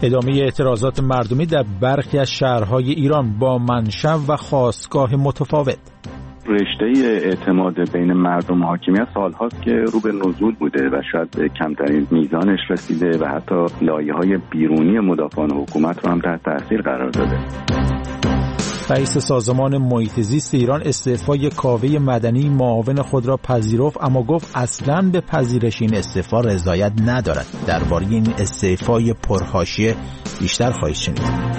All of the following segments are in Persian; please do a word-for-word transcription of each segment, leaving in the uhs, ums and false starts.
ادامه اعتراضات مردمی در برخی از شهرهای ایران با منشأ و خاستگاه متفاوت. رشته اعتماد بین مردم و حاکمیت سالهاست که رو به نزول بوده و شاید به کمترین میزانش رسیده و حتی لایه‌های بیرونی مدافعان حکومت رو هم تحت تاثیر قرار داده. رئیس سازمان محیط زیست ایران استعفای کاوه مدنی معاون خود را پذیرفت، اما گفت اصلاً به پذیرش این استعفا رضایت ندارد. درباره این استعفای پرحاشیه بیشتر خواهید شنید.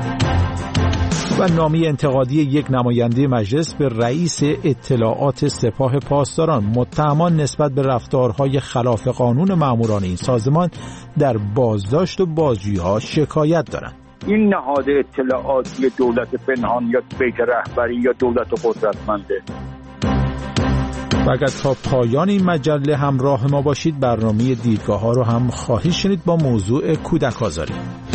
و نامه انتقادی یک نماینده مجلس به رئیس اطلاعات سپاه پاسداران. متهمان نسبت به رفتارهای خلاف قانون ماموران این سازمان در بازداشت و بازجویی‌ها شکایت دارند. این نهاد اطلاعاتی دولت پنهان یا بیت رهبری یا دولت قدرتمنده. و اگر تا پایان این مجله همراه ما باشید، برنامه دیدگاه ها رو هم خواهید شنید با موضوع کودک آزاری.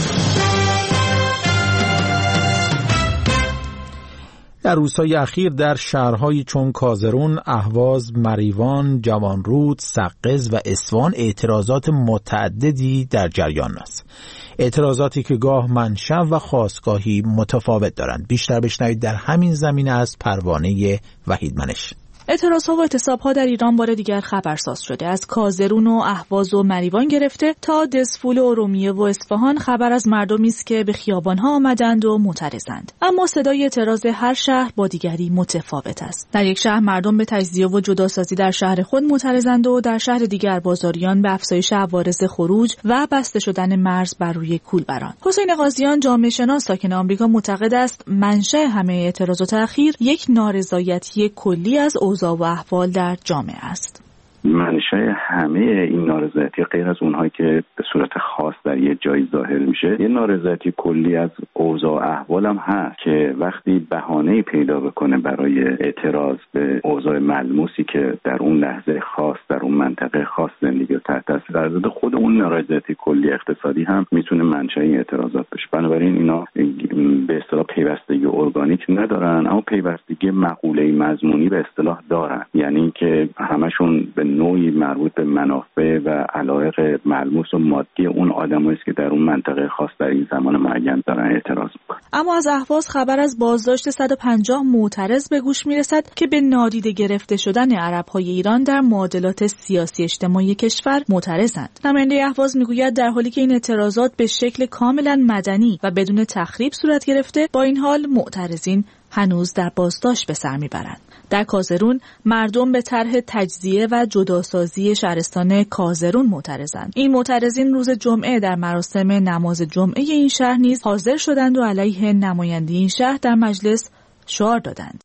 در روزهای اخیر در شهرهایی چون کازرون، اهواز، مریوان، جوانرود، سقز و اصفهان اعتراضات متعددی در جریان است. اعتراضاتی که گاه منشأ و خاستگاهی متفاوت دارند. بیشتر بشنوید در همین زمینه از پروانه وحیدمنش. اعتراضها و اعتصابها در ایران بار دیگر خبرساز شده. از کازرون و اهواز و مریوان گرفته تا دسفول و ارومیه و اصفهان خبر از مردمی است که به خیابانها آمدند و معترضند. اما صدای اعتراض هر شهر با دیگری متفاوت است. در یک شهر مردم به تجزیه و جداسازی در شهر خود معترضند و در شهر دیگر بازاریان به افزایش عوارض خروج و بسته شدن مرز بر روی کولبران. حسین قاضیان، جامعه شناس ساکن آمریکا، معتقد است منشأ همه اعتراضات اخیر یک نارضایتی کلی از اوضاع و احوال در جامعه است. منشأ همه این نارضایتی غیر از اونهایی که به صورت خاص در یه جایی ظاهر میشه، یه نارضایتی کلی از اوضاع و احوال هم هست که وقتی بهانه‌ای پیدا بکنه برای اعتراض به اوضاع ملموسی که در اون لحظه خاص در اون منطقه خاص زندگی رو تحت تاثیر قرار داده، خود اون نارضایتی کلی اقتصادی هم میتونه منشأ این اعتراضات بشه. بنابراین اینا به اصطلاح پیوستگی ارگانیک ندارن، اما پیوستگی مقوله‌ای مضمونی به اصطلاح دارن، یعنی اینکه همشون به نوعی مربوط به منافع و علایق ملموس و مادی اون آدمایی است که در اون منطقه خاص در این زمان معین دارن اعتراض میکنن. اما از اهواز خبر از بازداشت صد و پنجاه معترض به گوش میرسد که به نادیده گرفته شدن عرب‌های ایران در معادلات سیاسی اجتماعی کشور معترضند. نماینده اهواز میگوید در حالی که این اعتراضات به شکل کاملا مدنی و بدون تخریب صورت گرفته، با این حال معترضین هنوز در بازداشت به سر میبرند. در کازرون مردم به طرح تجزیه و جداسازی شهرستان کازرون معترضند. این معترضین روز جمعه در مراسم نماز جمعه این شهر نیز حاضر شدند و علیه نماینده این شهر در مجلس شعار دادند.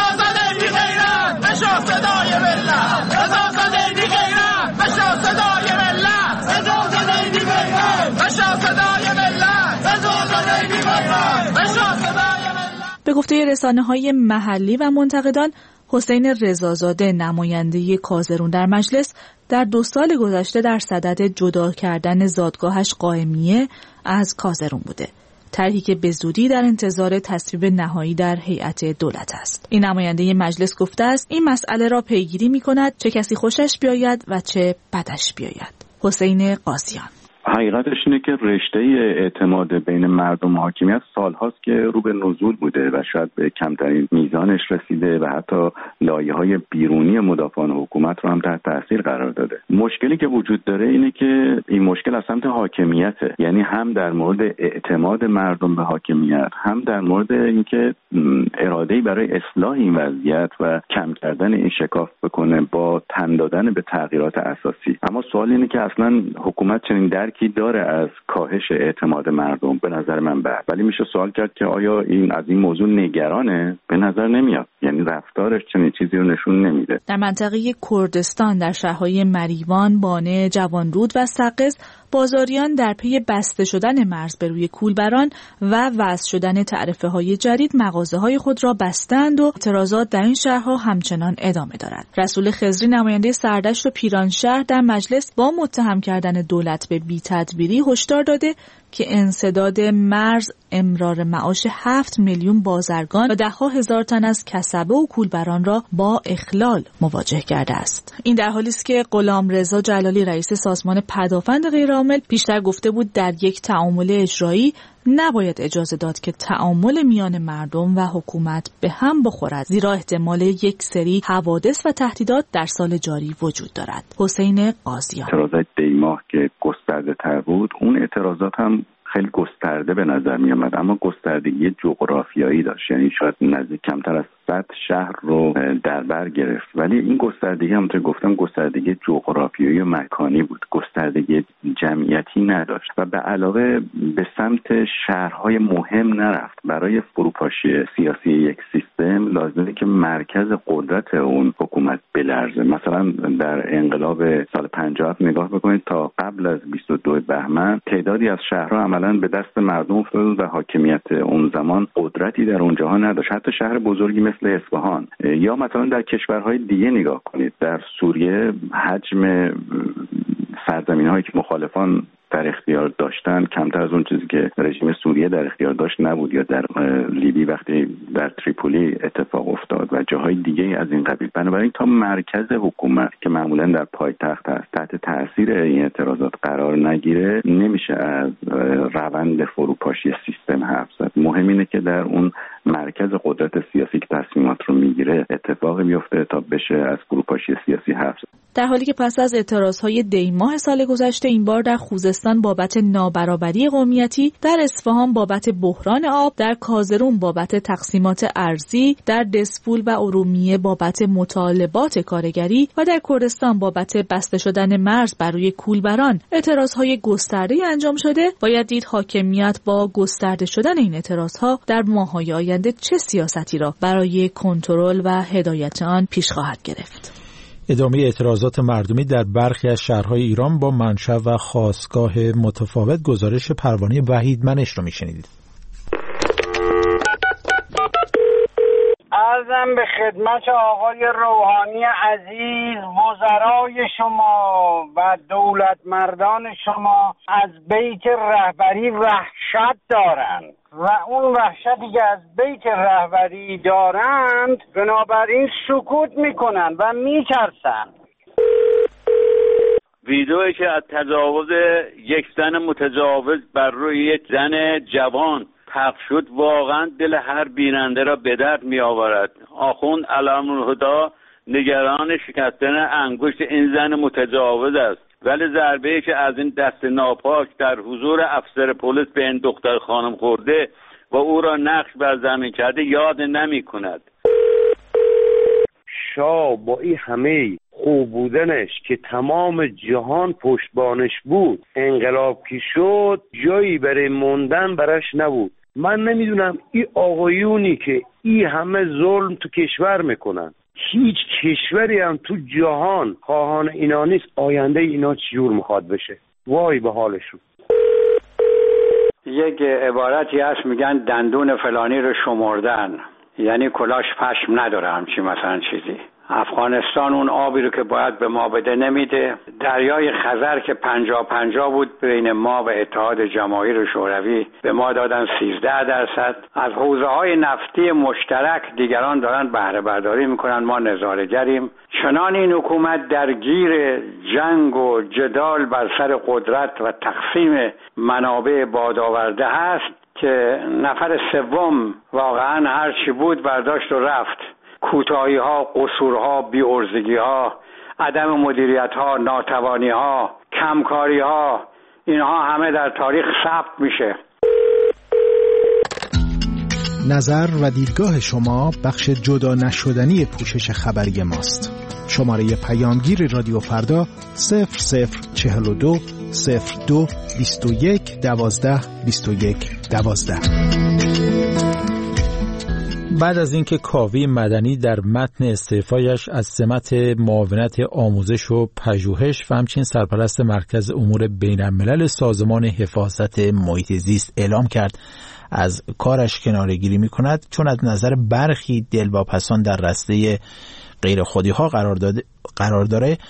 به گفته رسانه‌های محلی و منتقدان، حسین رضازاده نماینده کازرون در مجلس در دو سال گذشته در صدد جدا کردن زادگاهش قائمیه از کازرون بوده. طرحی که به زودی در انتظار تصویب نهایی در هیئت دولت است. این نماینده مجلس گفته است این مسئله را پیگیری می‌کند، چه کسی خوشش بیاید و چه بدش بیاید. حسین قاضیان: حقیقتش اینه که رشته اعتماد بین مردم و حاکمیت سالهاست که رو به نزول بوده و شاید به کمترین میزانش رسیده و حتی لایه‌های بیرونی مدافعان حکومت رو هم تحت تاثیر قرار داده. مشکلی که وجود داره اینه که این مشکل از سمت حاکمیته، یعنی هم در مورد اعتماد مردم به حاکمیت، هم در مورد اینکه اراده‌ای برای اصلاح این وضعیت و کم کردن این شکاف بکنه با تن دادن به تغییرات اساسی. اما سوال اینه که اصلا حکومت چنین درکی داره از کاهش اعتماد مردم؟ به نظر من بعد، ولی میشه سوال کرد که آیا این از این موضوع نگرانه؟ به نظر نمیاد، یعنی رفتارش چنین چیزی رو نشون نمیده. در منطقه کردستان در شهرهای مریوان، بانه، جوانرود و سقز، بازاریان در پی بسته شدن مرز به روی کولبران و وضع شدن تعرفه‌های جدید مغازه‌های خود را بستند و اعتراضات در این شهرها همچنان ادامه دارد. رسول خضری نماینده سردشت و پیرانشهر در مجلس با متهم کردن دولت به بی‌تدبیری هشدار داده که انسداد مرز امرار معاش هفت میلیون بازرگان و دهها هزار تن از کسبه و کولبران را با اخلال مواجه کرده است. این در حالی است که غلامرضا جلالی رئیس سازمان پدافند غیرعامل پیشتر گفته بود در یک تعامل اجرایی نباید اجازه داد که تعامل میان مردم و حکومت به هم بخورد، زیرا احتمال یک سری حوادث و تهدیدات در سال جاری وجود دارد. حسین قاضیان: اعتراضات دیماه که گسترده تر بود، اون اعتراضات هم خیلی گسترده به نظر می آمد، اما گستردگی جغرافیایی داشت، یعنی شاید نزدیک کمتر از صد شهر رو در بر گرفت، ولی این گستردگی همونطور گفتم گستردگی جغرافیایی و مکانی بود، گستردگی جمعیتی نداشت و به علاوه به سمت شهرهای مهم نرفت. برای فروپاشی سیاسی یک سیستم لازمه که مرکز قدرت اون حکومت بلرزه. مثلا در انقلاب سال پنجاه نگاه بکنید، تا قبل از بیست و دو بهمن تعدادی از شهرها عملاً به دست مردم افتاد و حاکمیت اون زمان قدرتی در اونجاها نداشت. حتی شهر بزرگی مثل اصفهان یا مثلا در کشورهای دیگه نگاه کنید، در سوریه حجم سرزمین‌هایی که مخالفان در اختیار داشتن کمتر از اون چیزی که رژیم سوریه در اختیار داشت نبود، یا در لیبی وقتی در تریپولی اتفاق افتاد و جاهای دیگه از این قبیل. بنابراین تا مرکز حکومت که معمولا در پایتخت است تحت تاثیر این اعتراضات قرار نگیره، نمیشه از روند فروپاشی سیستم حرف زد. مهم اینه که در اون مرکز قدرت سیاسی که تصمیمات رو میگیره اتفاقی بیفته تا بشه از فروپاشی سیاسی حرف زد. در حالی که پس از اعتراضهای دیماه سال گذشته، این بار در خوزستان بابت نابرابری قومیتی، در اصفهان بابت بحران آب، در کازرون بابت تقسیمات ارضی، در دسپول و ارومیه بابت مطالبات کارگری و در کردستان بابت بسته شدن مرز بر روی کولبران اعتراضهای گسترده انجام شده. باید دید حاکمیت با گسترده شدن این اعتراضها در ماه‌های آینده چه سیاستی را برای کنترل و هدایت آن پیش خواهد گرفت. ادامه اعتراضات مردمی در برخی از شهرهای ایران با منشأ و خاستگاه متفاوت. گزارش پروانه وحید منش رو میشنیدید. عرضم به خدمت آقای روحانی عزیز، وزرای شما و دولت مردان شما از بیت رهبری وحشت دارند و اون وحشتی که از بیت رهبری دارند بنابراین سکوت میکنن و میترسن. ویدئویی که از تجاوز یک زن متجاوز بر روی یک زن جوان پخش شد واقعا دل هر بیننده را به درد می آورد. آخوند علم‌الهدی نگران شکستن انگشت این زن متجاوز است، ولی ضربه‌ای که از این دست ناپاک در حضور افسر پلیس به این دختر خانم خورده و او را نقش بر زمین کرده یاد نمی کند. شاه با این همه خوب بودنش که تمام جهان پشتبانش بود، انقلاب که شد جایی برای موندن براش نبود. من نمیدونم این آقایونی که این همه ظلم تو کشور میکنن، هیچ کشوری هم تو جهان خواهان اینا نیست، آینده اینا چجور میخواد بشه؟ وای به حالشون. یک عبارتی هست میگن دندون فلانی رو شمردن، یعنی کلاش پشم نداره همچی مثلا چیزی. افغانستان اون آبی رو که باید به ما بده نمیده. دریای خزر که پنجاه پنجاه بود بین ما و اتحاد جماهیر شوروی به ما دادن سیزده درصد. از حوزه های نفتی مشترک دیگران دارن بهره برداری میکنن، ما نظاره‌گریم. چنان این حکومت درگیر جنگ و جدال بر سر قدرت و تقسیم منابع بادآورده هست که نفر سوم واقعا هر چی بود برداشت و رفت. کوتاهی ها، قصور ها، بی‌عرضگی ها، عدم مدیریت ها، ناتوانی ها، کمکاری ها، اینها همه در تاریخ ثبت میشه. نظر و دیدگاه شما بخش جدا نشدنی پوشش خبری ماست. شماره پیامگیر رادیو فردا صفر صفر چهل و دو صفر دو بیست و یک دوازده بیست و یک دوازده. بعد از اینکه کاوه مدنی در متن استعفایش از سمت معاونت آموزش و پژوهش و همچنین سرپرست مرکز امور بین‌الملل سازمان حفاظت محیط زیست اعلام کرد از کارش کناره‌گیری می‌کند، چون از نظر برخی دلواپسان در رسته غیر خودی‌ها قرار داده قرار داره،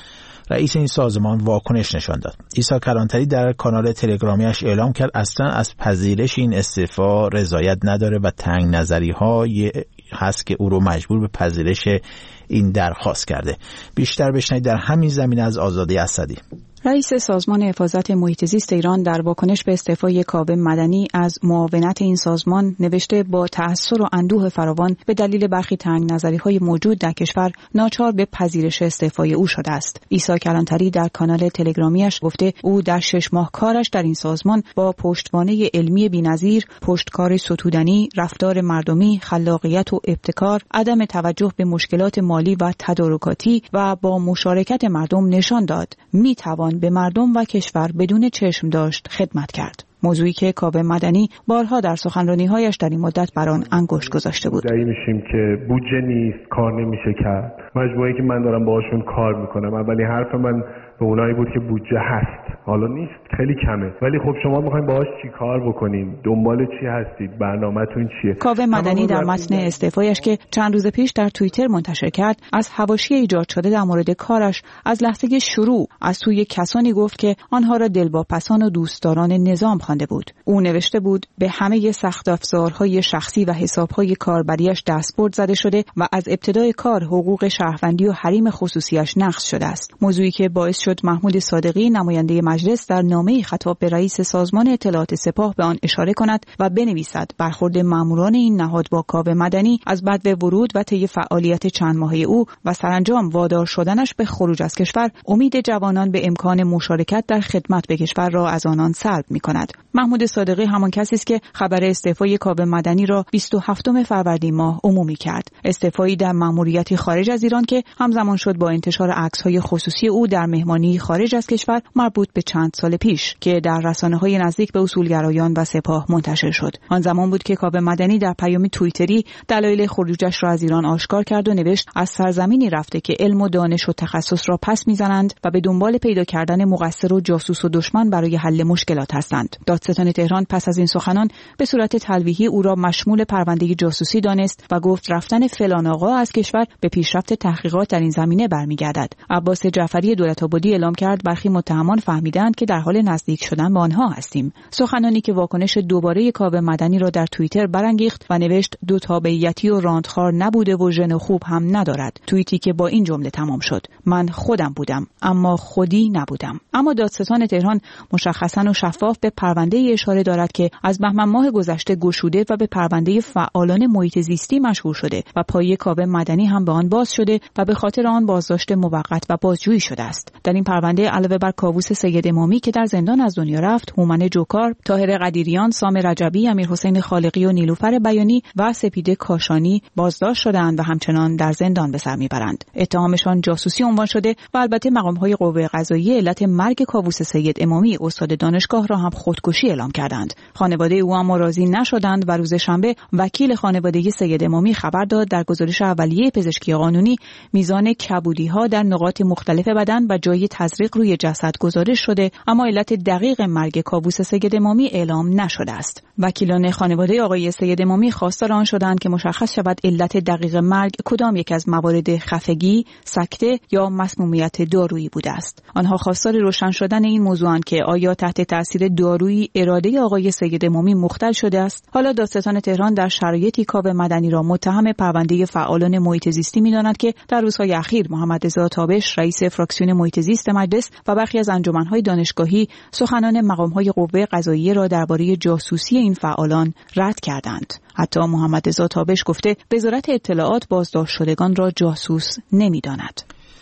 رئیس این سازمان واکنش نشان داد. عیسی کلانتری در کانال تلگرامیش اعلام کرد اصلا از پذیرش این استعفا رضایت نداره و تنگ نظری های هست که او رو مجبور به پذیرش این درخواست کرده. بیشتر بشنوید در همین زمینه از آزاده اسدی. رئیس سازمان حفاظت محیط زیست ایران در واکنش به استعفای کاوه مدنی از معاونت این سازمان نوشته با تأثر و اندوه فراوان به دلیل برخی تنگ نظری‌های موجود در کشور ناچار به پذیرش استعفای او شده است. عیسی کلانتری در کانال تلگرامیش گفته او در شش ماه کارش در این سازمان با پشتوانه علمی بی‌نظیر، پشتکار ستودنی، رفتار مردمی، خلاقیت و ابتکار، عدم توجه به مشکلات مالی و تدارکاتی و با مشارکت مردم نشان داد می‌توان به مردم و کشور بدون چشم داشت خدمت کرد. موضوعی که کاوه مدنی بارها در سخنرانی‌هایش در این مدت بر آن انگشت گذاشته بود. دایی میشیم که بودجه نیست، کار نمیشه کرد. مجموعه‌ای که من دارم باهاشون کار میکنم، اولی حرف من به اونایی بود که بودجه هست، حالا نیست، خیلی کمه، ولی خب شما میخواین باهاش چی کار بکنیم؟ دنبال چی هستید؟ برنامه‌تون چیه؟ کاوه مدنی در متن استعفایش که چند روز پیش در توییتر منتشر کرد، از حواشی ایجاد شده در مورد کارش از لحظه شروع از سوی کسانی گفت که آنها را دلواپسان و دوستداران نظام خوانده بود. او نوشته بود به همه سخت افزارهای شخصی و حسابهای کاربریش دستبرد زده شده و از ابتدای کار حقوق شهروندی و حریم خصوصیش نقض شده است. موضوعی که باعث شد محمود صادقی نماینده مجلس در نامه‌ای خطاب به رئیس سازمان اطلاعات سپاه به آن اشاره کند و بنویسد برخورد ماموران این نهاد با کاوه مدنی از بدو ورود و طی فعالیت چند ماهه او و سرانجام وادار شدنش به خروج از کشور امید جوانان به امکان مشارکت در خدمت به کشور را از آنان سلب می‌کند. محمود صادقی همان کسی است که خبر استعفای کاوه مدنی را بیست و هفتم فروردین ماه عمومی کرد. استعفایی در ماموریتی خارج از ایران که همزمان شد با انتشار عکس‌های خصوصی او در مهمانی خارج از کشور مربوط به چند سال پیش که در رسانه‌های نزدیک به اصولگرایان و سپاه منتشر شد. آن زمان بود که کاوه مدنی در پیام توییتری دلایل خروجش را از ایران آشکار کرد و نوشت از سرزمینی رفته که علم و دانش و تخصص را پس می‌زنند و به دنبال پیدا کردن مقصر و جاسوس و دشمن برای حل مشکلات هستند. دادستان تهران پس از این سخنان به صورت تلویحی او را مشمول پرونده جاسوسی دانست و گفت رفتن فلان آقا از کشور به پیشرفت تحقیقات در این زمینه برمیگردد. عباس جعفری دولت‌آبادی اعلام کرد برخی متهمان فهمیدند که در حال نزدیک شدن به آنها هستیم. سخنانی که واکنش دوباره کاوه مدنی را در توییتر برانگیخت و نوشت دو تابعیتی و راندخار نبوده و ژن خوب هم ندارد. توییتی که با این جمله تمام شد: من خودم بودم اما خودی نبودم. اما دادستان تهران مشخصاً و شفاف به پرونده اشاره دارد که از بهمن ماه گذشته گشوده و به پرونده فعالان محیط زیستی مشهور شده و پای کاوه مدنی هم به آن باز شده و به خاطر آن بازداشت موقت و بازجویی شده است. در این پرونده علاوه بر کاووس سید امامی که در زندان از دنیا رفت، هومن جوکار، طاهر قدیریان، سام رجبی، امیرحسین خالقی و نیلوفر بیانی و سپیده کاشانی بازداشت شده‌اند و همچنان در زندان به سر میبرند. اتهامشان جاسوسی عنوان شده و البته مقام‌های قوه قضاییه علت مرگ کاووس سید امامی استاد دانشگاه را هم خودکشی اعلام کردند. خانواده او اما راضی نشدند و روز شنبه وکیل خانواده سید امامی خبر داد در گزارش اولیه پزشکی قانونی میزان کبودی‌ها در نقاط مختلف بدن و جای تزریق روی جسد گزارش شده، اما علت دقیق مرگ کاووس سید امامی اعلام نشده است. وکیلان خانواده آقای سید امامی خواستار آن شدند که مشخص شود علت دقیق مرگ کدام یک از موارد خفگی، سکته یا مسمومیت دارویی بوده است. آنها خواستار روشن شدن این موضوعند که آیا تحت تاثیر دارویی اراده آقای سید امامی مختل شده است. حالا دادستان تهران در شرایطی کاوه مدنی را متهم پرونده فعالان محیط زیستی می‌داند که در روزهای اخیر محمد رضا تابش رئیس فراکسیون محیط زیست مجلس و برخی از انجمن‌های دانشگاهی سخنان مقام‌های قوه قضاییه را درباره جاسوسی این فعالان رد کردند. حتی محمد رضا تابش گفته وزارت اطلاعات بازداشت شدگان را جاسوس نمی‌داند.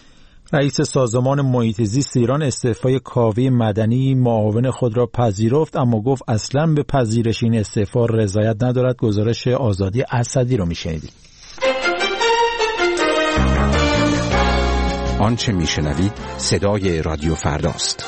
رئیس سازمان محیط زیست ایران استعفای کاوه مدنی معاون خود را پذیرفت، اما گفت اصلاً به پذیرش این استعفا رضایت ندارد. گزارش آزادی اسدی رو میشنیدید. آنچه میشنوید صدای رادیو فرداست.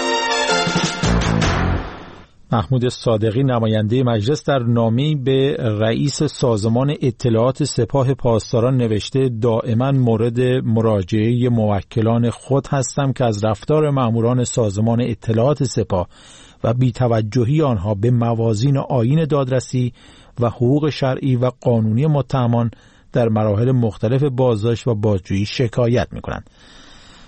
محمود صادقی نماینده مجلس در نامه‌ای به رئیس سازمان اطلاعات سپاه پاسداران نوشته دائما مورد مراجعه موکلان خود هستم که از رفتار ماموران سازمان اطلاعات سپاه و بی‌توجهی آنها به موازین آیین دادرسی و حقوق شرعی و قانونی متهمان در مراحل مختلف بازداشت و بازجویی شکایت می‌کنند.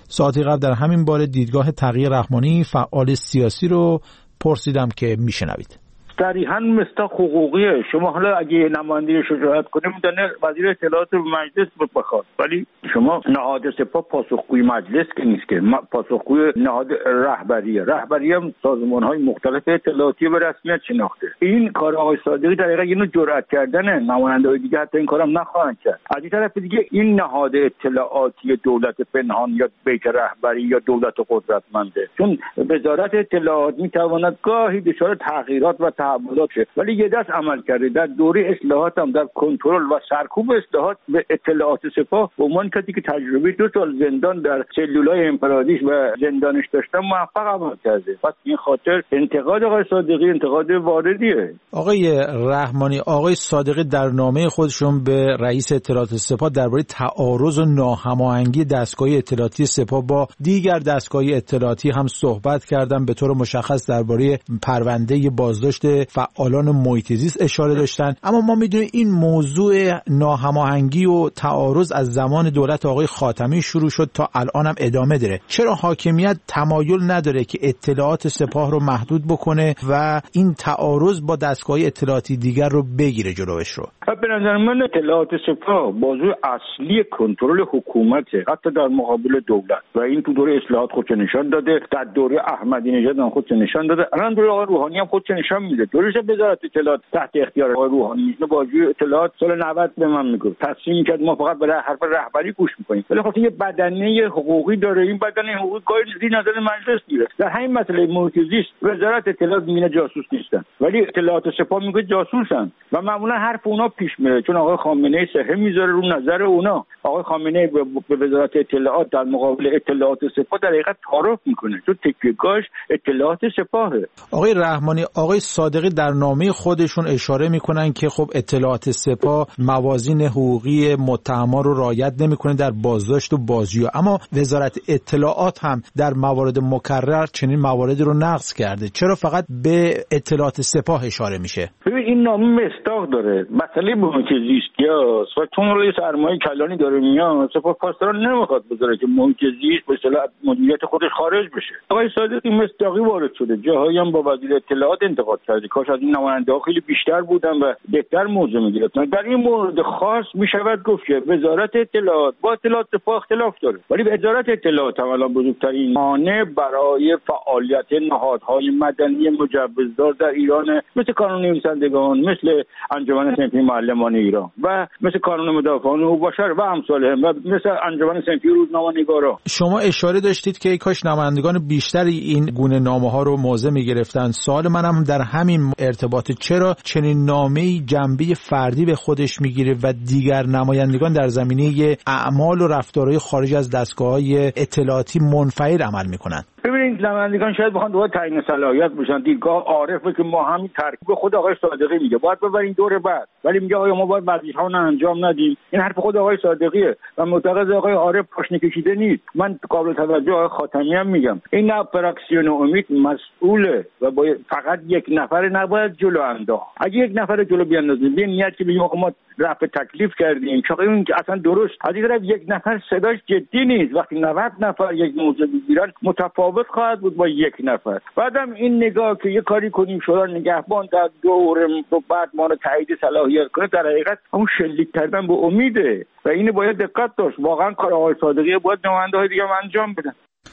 ساعتی قبل در همین باره دیدگاه تقی رحمانی فعال سیاسی رو پرسیدم که میشنوید. صریحاً مصداق حقوقیه. شما حالا اگه نماینده شجاعت کنیم میدونه وزیر اطلاعات مجلس بخواد، ولی شما نهاد سپاه پاسخگوی مجلس که نیست، که پاسخگوی نهاد رهبریه. رهبری هم سازمان‌های مختلف اطلاعاتی به رسمیت شناخته. این کار آقای صادقی در حقیقت اینو جرأت کردنه. نماینده‌های دیگه حتی این کارم نخواهند کرد. از این طرف دیگه این نهاد اطلاعاتی دولت پنهان یا بیت رهبری یا دولت قدرتمنده، چون وزارت اطلاعات میتواند گاهی دچار تغییرات و تعهدات شه، ولی یه دست عمل کرده. در دوره اصلاحات هم در کنترل و سرکوب اصلاحات به اطلاعات سپاه به عنوان کسی که تجربه دو سال زندان در سلولای امپراتوریش و زندانش داشتن موفق عمل کرده. پس این خاطر انتقاد آقای صادقی انتقاد واردیه. آقای رحمانی، آقای صادقی در نامه خودشون به رئیس اطلاعات سپاه درباره تعارض و ناهماهنگی دستگاه اطلاعاتی سپاه با دیگر دستگاه اطلاعاتی هم صحبت کردن. به طور مشخص درباره پرونده بازداشت فعالان محیط زیست اشاره داشتن. اما ما میدونیم این موضوع ناهماهنگی و تعارض از زمان دولت آقای خاتمی شروع شد تا الان هم ادامه داره. چرا حاکمیت تمایل نداره که اطلاعات سپاه رو محدود بکنه و این تعارض با دستگاه اطلاعاتی دیگر رو بگیره جلوش رو؟ به نظر من اطلاعات سپاه بازوی اصلی کنترل حکومته، حتی در مقابل دولت، و این تو دوره اصلاحات خودش نشان داده، در دوره احمدی نژاد هم خودش نشان داده، الان دوره آقای روحانی هم خودش نشان میده. دورش وزارت اطلاعات تحت اختیار آقای روحانی نیست. بازوی اطلاعات سال نود به من میگه تصمیم کرد ما فقط به حرف رهبری گوش میکنیم، ولی خب یه بدنه حقوقی داره. این بدنه حقوقی گاهی زیر نظر مجلس میره. در همین مسئله محیط زیست وزارت اطلاعات میگه جاسوس نیستن، ولی اطلاعات سپاه میگه جاسوسن و معمولا حرف اونا پیش میره، چون آقای خامنه ای سهم میذاره رو نظر اونا. آقای خامنه ای به وزارت اطلاعات در مقابل اطلاعات سپاه در حقیقت تعارف میکنه، چون تکیه‌گاهش اطلاعات سپاهه. آقای رحمانی، آقای صادقی در نامه خودشون اشاره میکنن که خب اطلاعات سپاه موازین حقوقی متهمان رو رعایت نمیکنه در بازداشت و بازجویی، اما وزارت اطلاعات هم در موارد مکرر چنین مواردی رو نقض کرده. چرا فقط به اطلاعات سپاه اشاره میشه؟ ببین این نامه مصداق داره. مسئله محیط زیستیاست و چون روی سرمایه کلانی داره میاد، سپاه پاسداران نمیخواد بذاره که محیط زیست به اصطلاح مدیریت خودش خارج بشه. آقای صادقی مصداقی وارد شده، جاهایی هم با وزیر اطلاعات انتقاد کرده. کاش از این نماینده‌ها خیلی بیشتر بودن و بهتر موضوع می‌گرفتن. در این مورد خاص میشود گفت که وزارت اطلاعات با اطلاعات سپاه اختلاف داره، ولی وزارت اطلاعات هم الان بزرگترین مانع برای فعالیت نهادهای مدنی مجوزدار در ایران، مثل کانون نویسندگان، مثل انجمن صنفی معلمان ایران و مثل کانون مدافعان حقوق بشر و امثالهم و مثل انجمن صنفی روزنامه‌نگارا. شما اشاره داشتید که کاش نمایندگان بیشتری این گونه نامه‌ها رو موضع می‌گرفتن. سوال منم در همین ارتباط، چرا چنین نامه‌ای جنبه فردی به خودش میگیره و دیگر نمایندگان در زمینه اعمال و رفتارهای خارج از دستگاه‌های اطلاعاتی منفعل عمل میکنن؟ ببینید نمایندگان شاید بخوان دوباره تعیین صلاحیت بشن. دیدگاه عارفه که ما هم ترکیب خود آقای صادقی میگه باید ببرین دور بعد، ولی میگه آقا ما باید وظیفه‌ها رو انجام ندیم. این حرف خود آقای صادقیه و معتقد آقای عارف پاشنه کشیده نیست. من قابل توجه آقای خاتمی هم میگم این نه فراکسیون امید مسئوله و باید فقط یک نفر نباید جلو انداخت. اگه یک نفر جلو بیاندازیم به نیت که بگیم آقا ما رفع تکلیف کردیم، چون این که اصلا درست از این طرف یک نفر صداش جدی نیست. وقتی نود نفر یک موضوع بگیرن متفاوت خواهد بود با یک نفر. بعدم این نگاه که یه کاری کنیم شورا نگهبان در دور و بعد ما رو تایید صلاحیت کنه، در حقیقت اون شلیک کردن به امیده و اینو باید دقت داشت. واقعا کار آقای صادقی باید نماینده‌های دیگه انجام بدن.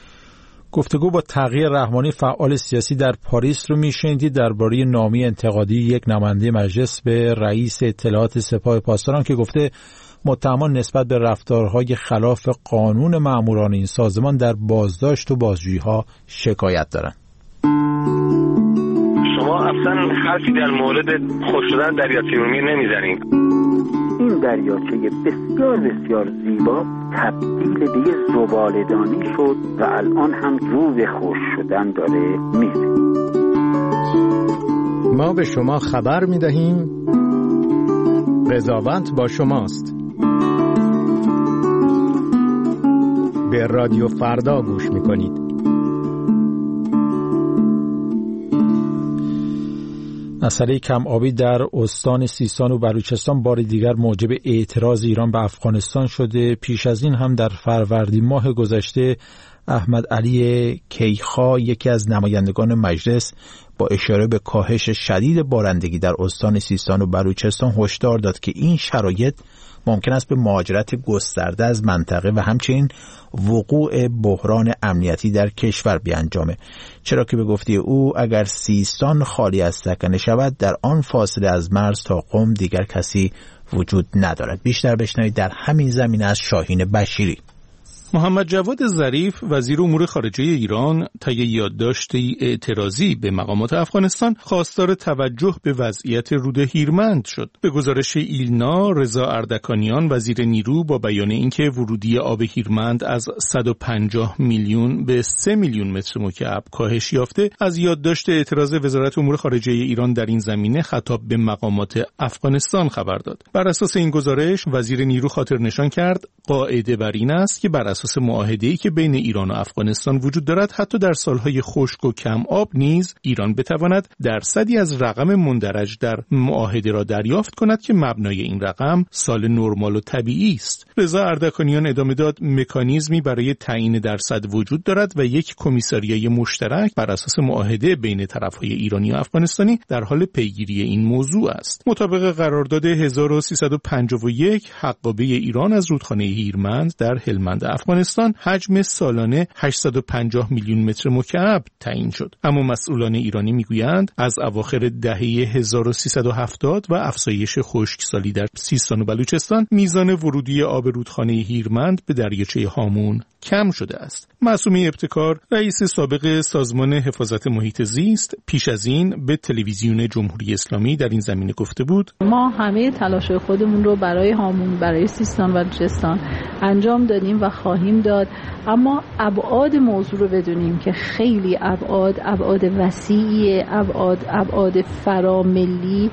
گفتگو با تقی رحمانی فعال سیاسی در پاریس رو میشنیدید درباره نامه انتقادی یک نماینده مجلس به رئیس اطلاعات سپاه پاسداران که گفته متهمان نسبت به رفتارهای خلاف قانون ماموران این سازمان در بازداشت و بازجویی‌ها شکایت دارند. شما اصلا حرفی در مورد خوش شدن دریاچه ارومیه نمیزنید. این دریاچه بسیار بسیار زیبا تبدیل به یه زباله‌دانی شد و الان هم رو به خوش شدن داره میره. ما به شما خبر میدهیم قضاوت با شماست. به رادیو فردا گوش میکنید. مسئله کم آبی در استان سیستان و بلوچستان بار دیگر موجب اعتراض ایران به افغانستان شده. پیش از این هم در فروردین ماه گذشته احمد علی کیخا یکی از نمایندگان مجلس با اشاره به کاهش شدید بارندگی در استان سیستان و بلوچستان هشدار داد که این شرایط ممکن است به مهاجرت گسترده از منطقه و همچنین وقوع بحران امنیتی در کشور بیانجامه، چرا که به گفته او اگر سیستان خالی از سکنه شود در آن فاصله از مرز تا قم دیگر کسی وجود ندارد. بیشتر بشنوید در همین زمینه از شاهین بشیری. محمد جواد ظریف وزیر امور خارجه ایران طی یادداشتی اعتراضی به مقامات افغانستان خواستار توجه به وضعیت رود هیرمند شد. به گزارش ایلنا، رضا اردکانیان وزیر نیرو با بیان اینکه ورودی آب هیرمند از صد و پنجاه میلیون به سه میلیون متر مکعب کاهش یافته، از یادداشت اعتراض وزارت امور خارجه ایران در این زمینه خطاب به مقامات افغانستان خبر داد. بر اساس این گزارش وزیر نیرو خاطر نشان کرد قاعده بر این است که بر اساس معاهده‌ای که بین ایران و افغانستان وجود دارد حتی در سالهای خشک و کم آب نیز ایران بتواند درصدی از رقم مندرج در معاهده را دریافت کند که مبنای این رقم سال نرمال و طبیعی است. رضا اردکانیان ادامه داد مکانیزمی برای تعیین درصد وجود دارد و یک کمیساریای مشترک بر اساس معاهده بین طرفهای ایرانی و افغانستانی در حال پیگیری این موضوع است. مطابق قرارداد هزار و سیصد و پنجاه و یک حقابه ایران از رودخانه هیرمند در هلمند افغانستان حجم سالانه هشتصد و پنجاه میلیون متر مکعب تعیین شد. اما مسئولان ایرانی میگویند از اواخر دهه هزار و سیصد و هفتاد و افزایش خشکسالی در سیستان و بلوچستان میزان ورودی آب رودخانه هیرمند به دریاچه هامون کم شده است. معصومه ابتکار رئیس سابق سازمان حفاظت محیط زیست پیش از این به تلویزیون جمهوری اسلامی در این زمینه گفته بود: ما همه تلاش خودمون رو برای هامون، برای سیستان و بلوچستان انجام دادیم و خواهیم داد، اما ابعاد موضوع رو بدونیم که خیلی ابعاد ابعاد وسیعی، ابعاد ابعاد فراملی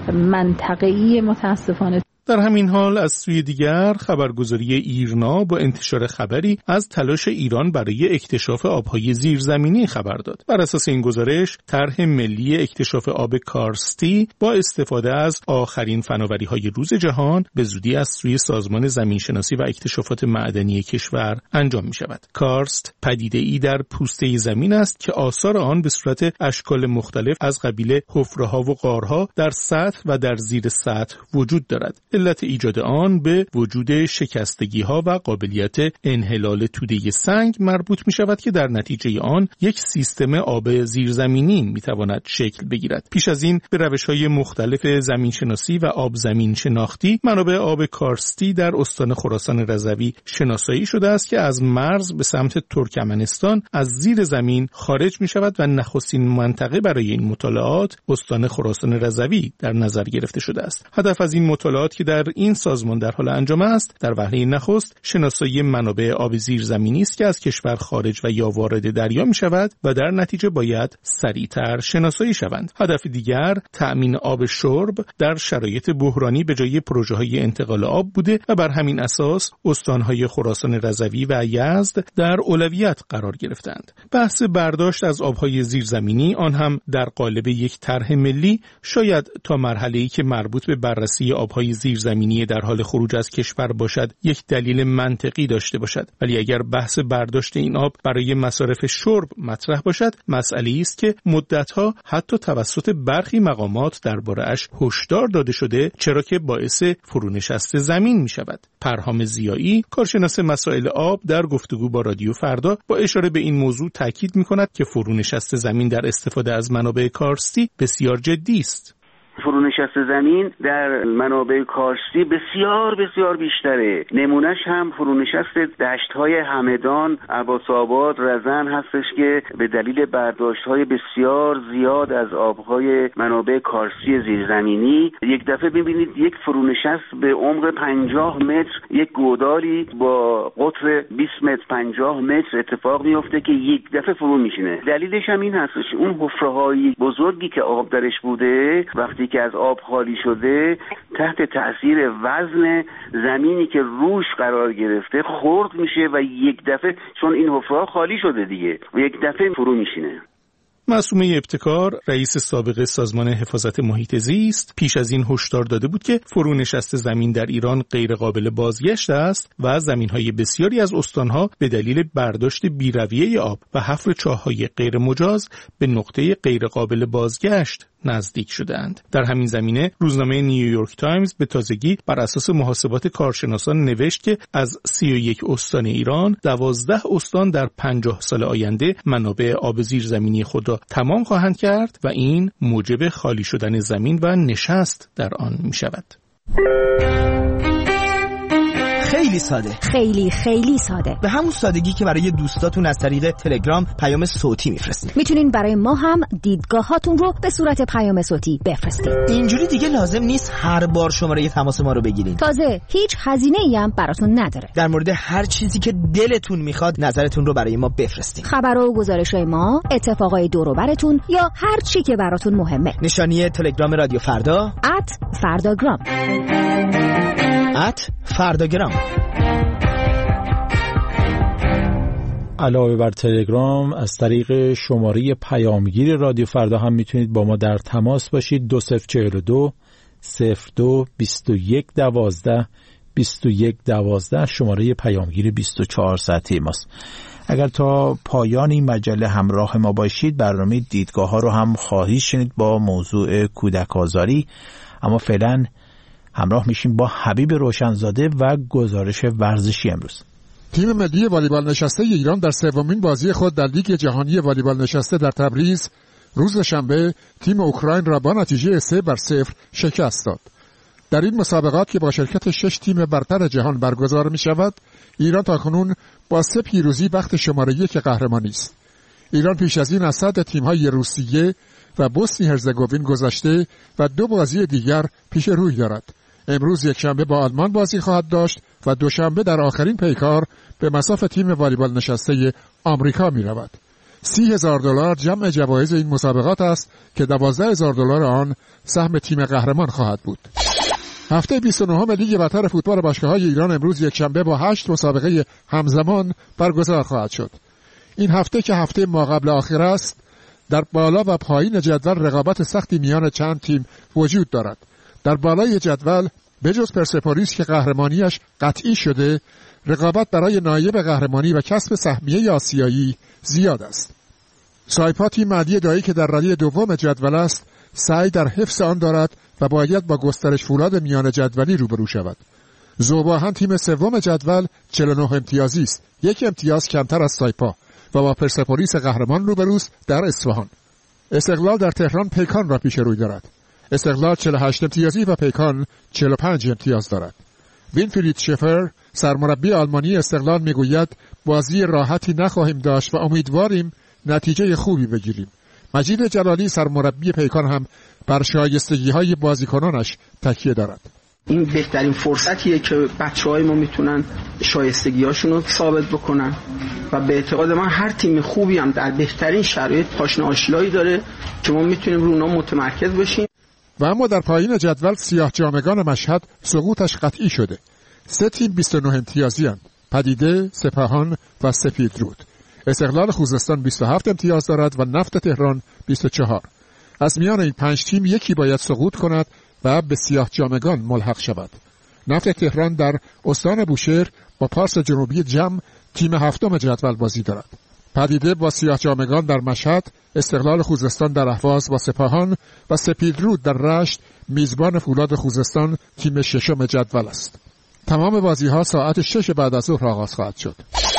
منطقه‌ای متاسفانه. در همین حال از سوی دیگر خبرگزاری ایرنا با انتشار خبری از تلاش ایران برای اکتشاف آبهای زیرزمینی خبر داد. بر اساس این گزارش طرح ملی اکتشاف آب کارستی با استفاده از آخرین فناوری‌های روز جهان به زودی از سوی سازمان زمینشناسی و اکتشافات معدنی کشور انجام می‌شود. کارست پدیده‌ای در پوسته زمین است که آثار آن به صورت اشکال مختلف از قبیل حفره‌ها و غارها در سطح و در زیر سطح وجود دارد. علت ایجاد آن به وجود شکستگی‌ها و قابلیت انحلال توده سنگ مربوط می‌شود که در نتیجه آن یک سیستم آب زیرزمینی می‌تواند شکل بگیرد. پیش از این به روش‌های مختلف زمینشناسی و آب زمین شناختی منابع آب کارستی در استان خراسان رضوی شناسایی شده است که از مرز به سمت ترکمنستان از زیر زمین خارج می‌شود و نخستین منطقه برای این مطالعات استان خراسان رضوی در نظر گرفته شده است. هدف از این مطالعات که در این سازمان در حال انجام است در وهله نخست شناسایی منابع آب زیرزمینی است که از کشور خارج و یا وارد دریا می شود و در نتیجه باید سریعتر شناسایی شوند. هدف دیگر تأمین آب شرب در شرایط بحرانی به جای پروژه های انتقال آب بوده و بر همین اساس استانهای خراسان رضوی و یزد در اولویت قرار گرفتند. بحث برداشت از آبهای زیرزمینی آن هم در قالب یک طرح ملی شاید تا مرحله‌ای که مربوط به بررسی آبهای زیرزمینی در حال خروج از کشور باشد یک دلیل منطقی داشته باشد، ولی اگر بحث برداشت این آب برای مصارف شرب مطرح باشد مسئله‌ای است که مدت‌ها حتی توسط برخی مقامات درباره‌اش هشدار داده شده، چرا که باعث فرونشست زمین می‌شود. پرهام ضیایی کارشناس مسائل آب در گفتگو با رادیو فردا با اشاره به این موضوع تاکید می‌کند که فرونشست زمین در استفاده از منابع کارستی بسیار جدی است. فرونشست زمین در منابع کارستی بسیار بسیار بیشتره. نمونهش هم فرونشست دشت‌های همدان، عباس‌آباد، رزن هستش که به دلیل برداشت‌های بسیار زیاد از آب‌های منابع کارستی زیرزمینی یک دفعه ببینید یک فرونشست به عمق پنجاه متر یک گودالی با قطر بیست متر پنجاه متر اتفاق میفته که یک دفعه فرو میشینه. دلیلش هم این هستش اون حفره‌های بزرگی که آب درش بوده وقتی که از آب خالی شده تحت تأثیر وزن زمینی که روش قرار گرفته خرد میشه و یک دفعه چون این حفره خالی شده دیگه و یک دفعه فرو میشینه. معصومه ابتکار، رئیس سابق سازمان حفاظت محیط زیست، پیش از این هشدار داده بود که فرونشست زمین در ایران غیر قابل بازگشت است و زمین‌های بسیاری از استان‌ها به دلیل برداشت بی‌رویه آب و حفر چاه‌های غیر مجاز به نقطه غیر قابل بازگشت نزدیک شدند. در همین زمینه روزنامه نیویورک تایمز به تازگی بر اساس محاسبات کارشناسان نوشت که از سی و یک استان ایران دوازده استان در پنجاه سال آینده منابع آب زیرزمینی خود را تمام خواهند کرد و این موجب خالی شدن زمین و نشست در آن می شود. خیلی ساده، خیلی خیلی ساده، به همون سادگی که برای دوستاتون از طریق تلگرام پیام صوتی میفرستید. میتونین برای ما هم دیدگاهاتون رو به صورت پیام صوتی بفرستید. اینجوری دیگه لازم نیست هر بار شماره تماس ما رو بگیرین. تازه هیچ هزینه‌ای هم براتون نداره. در مورد هر چیزی که دلتون میخواد نظرتون رو برای ما بفرستید. خبر و گزارش‌های ما، اتفاقای دور و براتون یا هر چی که براتون مهمه. نشانی تلگرام رادیو فردا ات فرداگرام ات فرداگرام. علاوه بر تلگرام از طریق شماره پیامگیر رادیو فردا هم میتونید با ما در تماس باشید. دو صفر چهل دو صفر دو بیست و یک دوازده بیست و یک دوازده شماره پیامگیر بیست و چهار ساعته ماست. اگر تا پایان این مجله همراه ما باشید برنامه دیدگاه ها رو هم خواهید شنید با موضوع کودک آزاری، اما فعلا همراه میشیم با حبیب روشنزاده و گزارش ورزشی امروز. تیم ملی والیبال نشسته ایران در سومین بازی خود در لیگ جهانی والیبال نشسته در تبریز روز شنبه تیم اوکراین را با نتیجه سه بر صفر شکست داد. در این مسابقات که با شرکت شش تیم برتر جهان برگزار می شود، ایران تاکنون با سه پیروزی بخت شماره یک قهرمانی است. ایران پیش از این از صدر تیم‌های روسیه و بوسنی هرزگوین گذشته و دو بازی دیگر پیش روی دارد. امروز یک شنبه با آلمان بازی خواهد داشت و دوشنبه در آخرین پیکار به مصاف تیم والیبال نشسته آمریکا می رود. سی هزار دلار جمع جوایز این مسابقات است که دوازده هزار دلار آن سهم تیم قهرمان خواهد بود. هفته بیست و نهم لیگ برتر فوتبال باشگاه‌های ایران امروز یک شنبه با هشت مسابقه همزمان برگزار خواهد شد. این هفته که هفته ماقبل آخر است، در بالا و پایین جدول رقابت سختی میان چند تیم وجود دارد. در بالای جدول بجز پرسپولیس که قهرمانیش قطعی شده، رقابت برای نایب قهرمانی و کسب سهمیه آسیایی زیاد است. سایپا تیم مهدی دایی که در رده دوم جدول است، سعی در حفظ آن دارد و باید با گسترش فولاد میان جدولی روبرو شود. ذوباهن تیم سوم جدول چهل و نه امتیازی است، یک امتیاز کمتر از سایپا و با پرسپولیس قهرمان روبروست در اصفهان. استقلال در تهران پیکان را پیش روی دارد. استقلال چهل و هشت امتیازی و پیکان چهل و پنج امتیاز دارد. وینفرید شفر سرمربی آلمانی استقلال میگوید بازی راحتی نخواهیم داشت و امیدواریم نتیجه خوبی بگیریم. مجید جلالی سرمربی پیکان هم بر شایستگی‌های بازیکنانش تکیه دارد. این بهترین فرصتیه که بچه‌های ما میتونن شایستگی‌هاشون رو ثابت بکنن و به اعتقاد من هر تیم خوبی هم در بهترین شرایط پاشنه آشیلایی داره که ما میتونیم رو اونها متمرکز بشیم. و اما در پایین جدول سیاه جامگان مشهد سقوطش قطعی شده. سه تیم بیست و نه امتیازی هستند: پدیده، سپاهان و سپیدرود. استقلال خوزستان بیست و هفت امتیاز دارد و نفت تهران بیست و چهار. از میان این پنج تیم یکی باید سقوط کند و به سیاه جامگان ملحق شود. نفت تهران در استان بوشهر با پارس جنوبی جم تیم هفتم جدول بازی دارد. پدیده با سیاه جامگان در مشهد، استقلال خوزستان در اهواز با سپاهان و سپیدرود در رشت میزبان فولاد خوزستان تیم ششم جدول است. تمام بازی‌ها ساعت شش بعد از ظهر آغاز خواهد شد.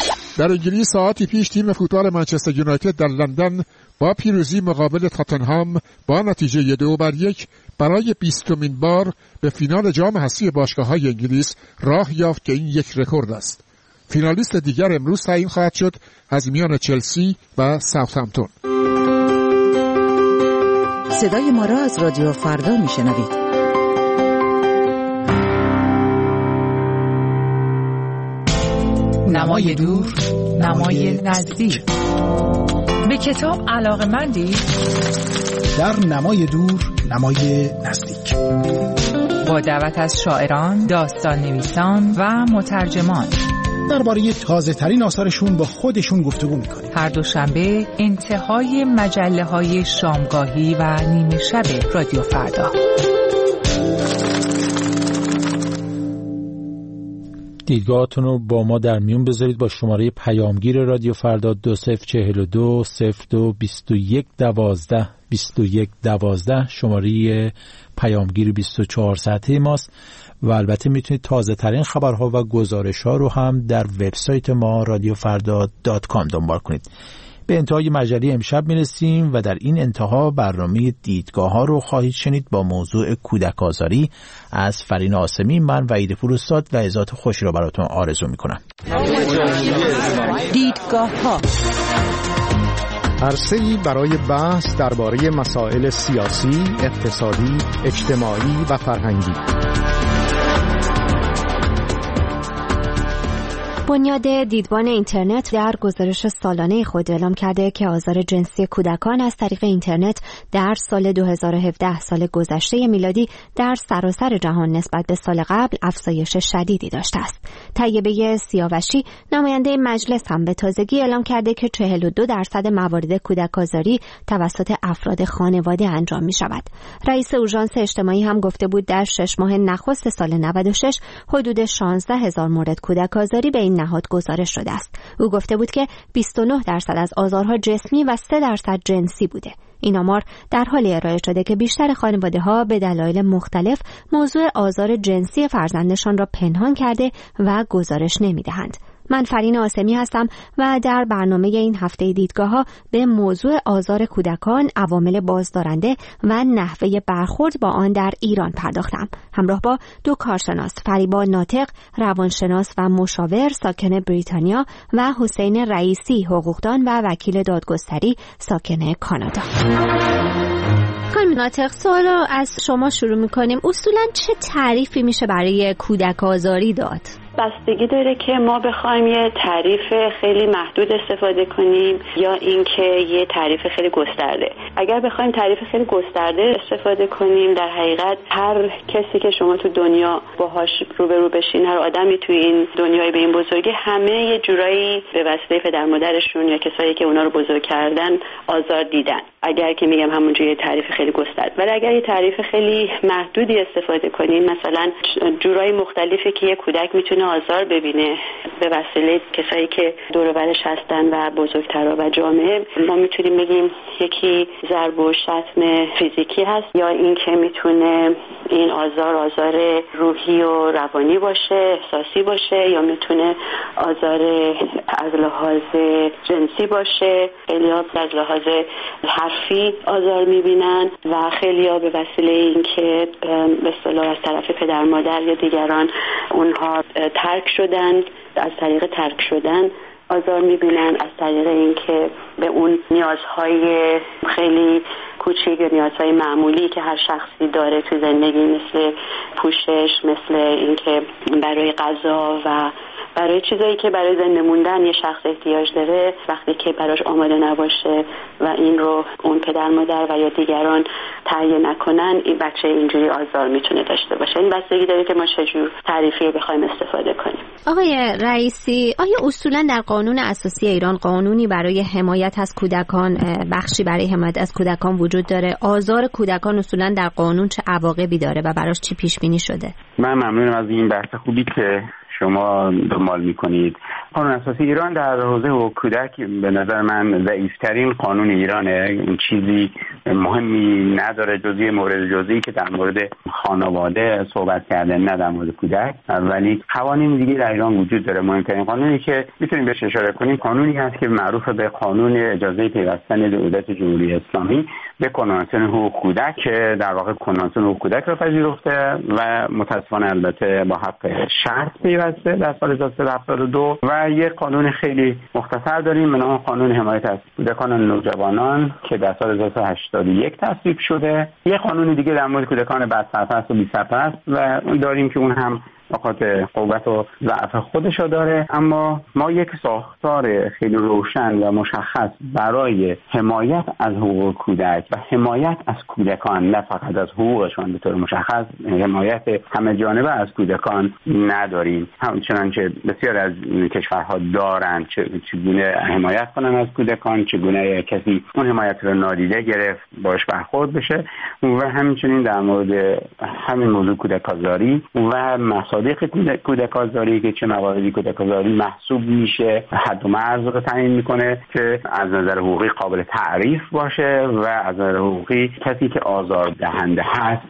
در انگلیس ساعتی پیش تیم فوتبال منچستر یونایتد در لندن با پیروزی مقابل تاتنهام با نتیجه دو بر یک برای بیستمین بار به فینال جام حذفی باشگاه‌های انگلیس راه یافت که این یک رکورد است. فینالیست دیگر امروز تعیین خواهد شد از میان چلسی و ساوثهمپتون. صدای ما را از رادیو فردا میشنوید. نمای دور، نمای نزدیک. به کتاب علاقه‌مندی؟ در نمای دور، نمای نزدیک. با دعوت از شاعران، داستان نویسان و مترجمان. درباره تازه ترین آثارشون با خودشون گفتگو میکنیم. هر دوشنبه انتهای مجله های شامگاهی و نیمه شب رادیو فردا. دیدگاهاتون رو با ما در میون بذارید با شماره پیامگیر رادیو فردا دو صفر چهل و دو صفر دو بیست و یک دوازده بیست و یک دوازده شماره پیامگیر بیست و چهار ساعته ماست و البته میتونید تازه ترین خبرها و گزارش ها رو هم در وبسایت ما رادیو فردا دات کام دنبال کنید. به انتهای مجله امشب میرسیم و در این انتها برنامه دیدگاه ها رو خواهید شنید با موضوع کودک آزاری از فرین عاصمی. من وحید پوراستاد و عزت خوشی رو براتون آرزو میکنم. دیدگاه ها عرصه‌ای برای بحث درباره مسائل سیاسی، اقتصادی، اجتماعی و فرهنگی. بنیاد دیدبان اینترنت در گزارش سالانه خود اعلام کرده که آزار جنسی کودکان از طریق اینترنت در سال دو هزار و هفده سال گذشته میلادی در سراسر جهان نسبت به سال قبل افزایش شدیدی داشته است. طیبه سیاوشی نماینده مجلس هم به تازگی اعلام کرده که چهل و دو درصد موارد کودک آزاری توسط افراد خانواده انجام می شود. رئیس اورژانس اجتماعی هم گفته بود در شش ماه نخست سال نود و شش حدود شانزده هزار مورد کودک آزاری به این نهاد گزارش شده است. او گفته بود که بیست و نه درصد از آزارها جسمی و سه درصد جنسی بوده. این آمار در حالی ارائه شده که بیشتر خانواده‌ها به دلایل مختلف موضوع آزار جنسی فرزندشان را پنهان کرده و گزارش نمی‌دهند. من فرین عاصمی هستم و در برنامه این هفته دیدگاه‌ها به موضوع آزار کودکان، عوامل بازدارنده و نحوه برخورد با آن در ایران پرداختم. همراه با دو کارشناس، فریبا ناطق، روانشناس و مشاور ساکن بریتانیا و حسین رئیسی، حقوقدان و وکیل دادگستری ساکن کانادا. خانم ناطق، سوال رو از شما شروع می‌کنیم. اصولاً چه تعریفی میشه برای کودک آزاری داد؟ بستگی داره که ما بخوایم یه تعریف خیلی محدود استفاده کنیم یا اینکه یه تعریف خیلی گسترده. اگر بخوایم تعریف خیلی گسترده استفاده کنیم، در حقیقت هر کسی که شما تو دنیا باهاش روبرو بشین، هر آدمی توی این دنیای به این بزرگی، همه یه جورایی به واسطه پدر مادرشون یا کسایی که اونا رو بزرگ کردن آزار دیدن. اگر که میگم همونجوری یه تعریف خیلی گسترده، ولی اگر یه تعریف خیلی محدودی استفاده کنیم، مثلا جورایی مختلفی که یه کودک میتونه آزار ببینه به وسیله کسایی که دور و برش هستن و بزرگترها و جامعه، ما میتونیم بگیم یکی ضرب و شتم فیزیکی هست، یا این که میتونه این آزار آزار روحی و روانی باشه، احساسی باشه، یا میتونه آزار از لحاظ جنسی باشه. خیلی‌ها از لحاظ حرفی آزار میبینن و خیلی‌ها به وسیله این که به اصطلاح از طرف پدر مادر یا دیگران اونها ترک شدن، از طریق ترک شدن آزار میبینن، از طریق اینکه به اون نیازهای خیلی کوچیک یا نیازهای معمولی که هر شخصی داره تو زندگی، مثل پوشش، مثل اینکه برای غذا و برای چیزایی که برای زنده موندن یه شخص احتیاج داره، وقتی که براش آماده نباشه و این رو اون پدر مادر و یا دیگران تهیه نکنن، این بچه اینجوری آزار میتونه داشته باشه. این بستگی داره که ما چجور تعریفی رو بخوایم استفاده کنیم. آقای رئیسی، آیا اصولا در قانون اساسی ایران قانونی برای حمایت از کودکان، بخشی برای حمایت از کودکان وجود داره؟ آزار کودکان اصولا در قانون چه عواقبی داره و براش چی پیش بینی شده؟ من ممنونم از این بحث خوبی که شما دنبال میکنید. قانون اساسی ایران در حوزه حقوق کودک به نظر من ضعیف‌ترین قانون ایرانه. این چیزی مهمی نداره جزئی مورد جزئی که در مورد خانواده صحبت کرده، نه در مورد کودک. ولی قوانین دیگه در ایران وجود داره. مهمترین قانونی که میتونیم بهش اشاره کنیم قانونی هست که معروف به قانون اجازه پیوستن دولت جمهوری اسلامی به کنوانسیون حقوق کودک که در واقع کنوانسیون حقوق کودک را پذیرفته و متأسفانه البته با حق شرط پیوسته در سال هزار و سیصد و هفتاد و دو. و یک قانون خیلی مختصر داریم به نام قانون حمایت از کودکان و نوجوانان که در سال هزار و سیصد و هشتاد و یک تصویب شده. یک قانون دیگه در مورد کودکان بد سرپرست و بی سرپرست و داریم که اون هم نقاط قوت و ضعف خودشو داره، اما ما یک ساختار خیلی روشن و مشخص برای حمایت از حقوق کودک و حمایت از کودکان، نه فقط از حقوقشان به طور مشخص، حمایت همه جانبه از کودکان نداریم. همچنان که بسیار از کشورها دارند چگونه حمایت کنن از کودکان، چگونه کسی اون حمایت رو نادیده گرفت باش برخورد بشه، و همچنین در مورد همین موضوع کودک آزاری و مصادیق کودک آزاری که چه مواردی کودک آزاری محسوب میشه، حد و مرز رو تعیین میکنه که از نظر حقوقی قابل تعریف باشه و از نظر حقوقی کسی که آزار دهنده هست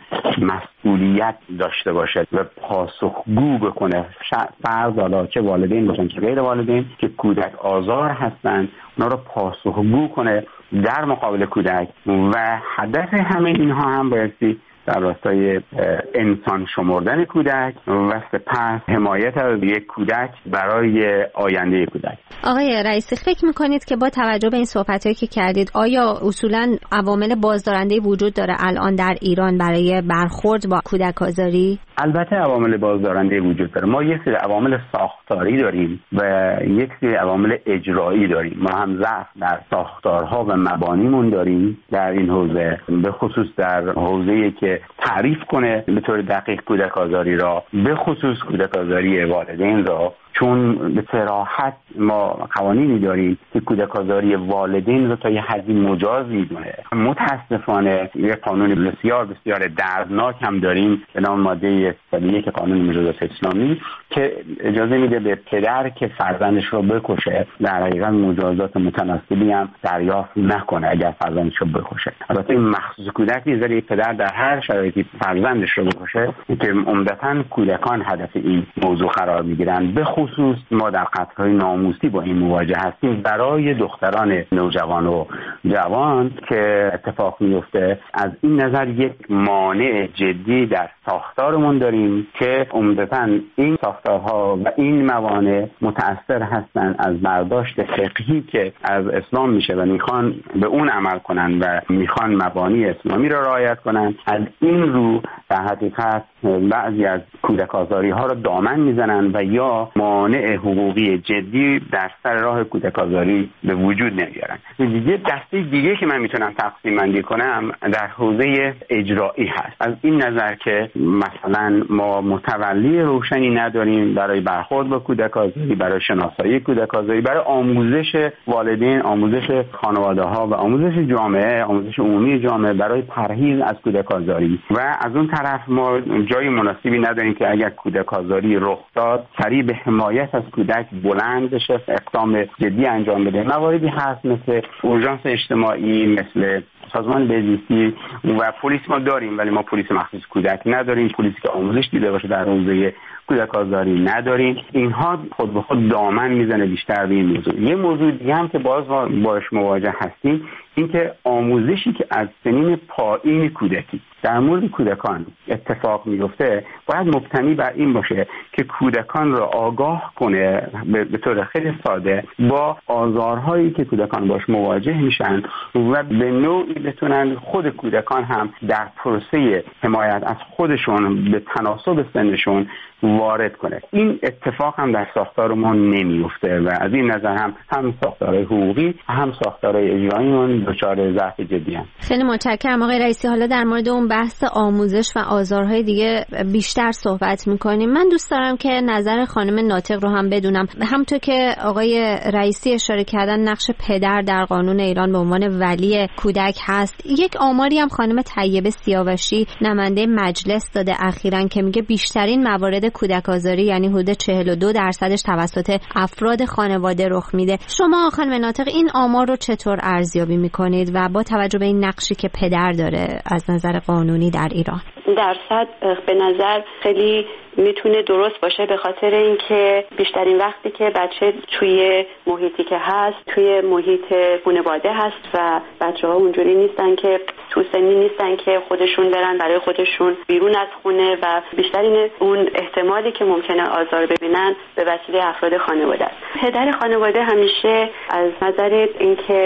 مسئولیت داشته باشه و پاسخگو بکنه. فرض حالا چه والدین باشن چه غیر والدین که کودک آزار هستن، اونا رو پاسخگو کنه در مقابل کودک، و هدف همه اینها هم بایستی در راستای انسان شمردن کودک و سپس حمایت از یک کودک برای آینده کودک. آقای رئیسی، فکر میکنید که با توجه به این صحبتایی که کردید آیا اصولاً عوامل بازدارنده وجود داره الان در ایران برای برخورد با کودک آزاری؟ البته عوامل بازدارنده وجود داره. ما یک سری عوامل ساختاری داریم و یک سری عوامل اجرایی داریم. ما هم ضعف در ساختارها و مبانیمون داریم در این حوزه، به خصوص در حوزه‌ای که تعریف کنه به طور دقیق کودک آزاری را، به خصوص کودک آزاری والدین را، چون به صراحت ما قوانینی داریم که کودک آزاری والدین رو تا یه حدی مجاز میدونه. متاسفانه یک قانون بسیار بسیار دردناک هم داریم به نام ماده صد و یک قانون مجازات اسلامی که اجازه میده به پدر که فرزندش رو بکشه در حقیقت مجازات متناسبی هم دریافت نکنه اگر فرزندش رو بکشه. البته این مخصوص کودک نیست، ولی پدر در هر شرایطی فرزندش رو بکشه که عمدتاً کودکان هدف این موضوع قرار میگیرن. به خصوص ما در قتل‌های ناموسی با این مواجه هستیم برای دختران نوجوان و جوان که اتفاق میفته. از این نظر یک مانع جدی در ساختارمون داریم که عمدتاً این ساختارها و این موانع متأثر هستند از برداشت فقهی که از اسلام میشه و میخوان به اون عمل کنن و میخوان مبانی اسلامی را رعایت کنن. از این رو در حقیقت بعضی از کودک آزاری ها را دامن میزنن و یا مانع حقوقی جدی در سر راه کودک آزاری به وجود نمیارن. یه دسته دیگه که من میتونم تقسیم بندی کنم در حوزه اجرایی هست، از این نظر که مثلا ما متولی روشنی نداریم برای برخورد با کودک آزاری، برای شناسایی کودک آزاری، برای آموزش والدین، آموزش خانواده ها و آموزش جامعه، آموزش عمومی جامعه برای پرهیز از کودک آزاری. و از اون طرف ما جای مناسبی نداریم که اگر کودک آزاری رخ داد سریع به حمایت از کودک بلند بشه، اقدام جدی انجام بده. مواردی هست مثل اورژانس اجتماعی، مثل سازمان بهزیستی و پلیس ما داریم، ولی ما پلیس مخصوص کودک نداریم، پلیسی که آموزش دیده باشه در حوزه کودک آزاری نداریم. اینها خود به خود دامن میزنه بیشتر به این موضوع. یه موضوع دیگه هم که باز ما باش مواجه هستیم اینکه آموزشی که از سنین پایین کودکی در مورد کودکان اتفاق میفته باید مبتنی بر این باشه که کودکان را آگاه کنه به طور خیلی ساده با آزارهایی که کودکان باش مواجه میشن و به نوعی بتونن خود کودکان هم در پروسه حمایت از خودشون به تناسب سنشون وارد کنه. این اتفاق هم در ساختارمون نمیفته و از این نظر هم هم ساختارهای حقوقی هم ساختارهای اجراییمون دچار ضعف جدی هستند. خیلی متشکرم آقای رئیسی. حالا در مورد اون بحث آموزش و آزارهای دیگه بیشتر صحبت میکنیم. من دوست دارم که نظر خانم ناطق رو هم بدونم. همونطور که آقای رئیسی اشاره کردن نقش پدر در قانون ایران به عنوان ولی کودک هست. یک آماری هم خانم طیبه سیاوشی نماینده مجلس داده اخیراً که میگه بیشترین موارد کودک آزاری یعنی حدود چهل و دو درصدش توسط افراد خانواده رخ میده. شما خانم ناطق این آمار رو چطور ارزیابی میکنید و با توجه به این نقشی که پدر داره از نظر قانونی در ایران؟ درصد به نظر خیلی میتونه درست باشه به خاطر اینکه بیشترین وقتی که بچه توی محیطی که هست توی محیط خانواده هست و بچه‌ها اونجوری نیستن که تو سنی نیستن که خودشون برن برای خودشون بیرون از خونه و بیشترین اون احتمالی که ممکنه آزار ببینن به وسیله افراد خانواده است. پدر خانواده همیشه از نظر اینکه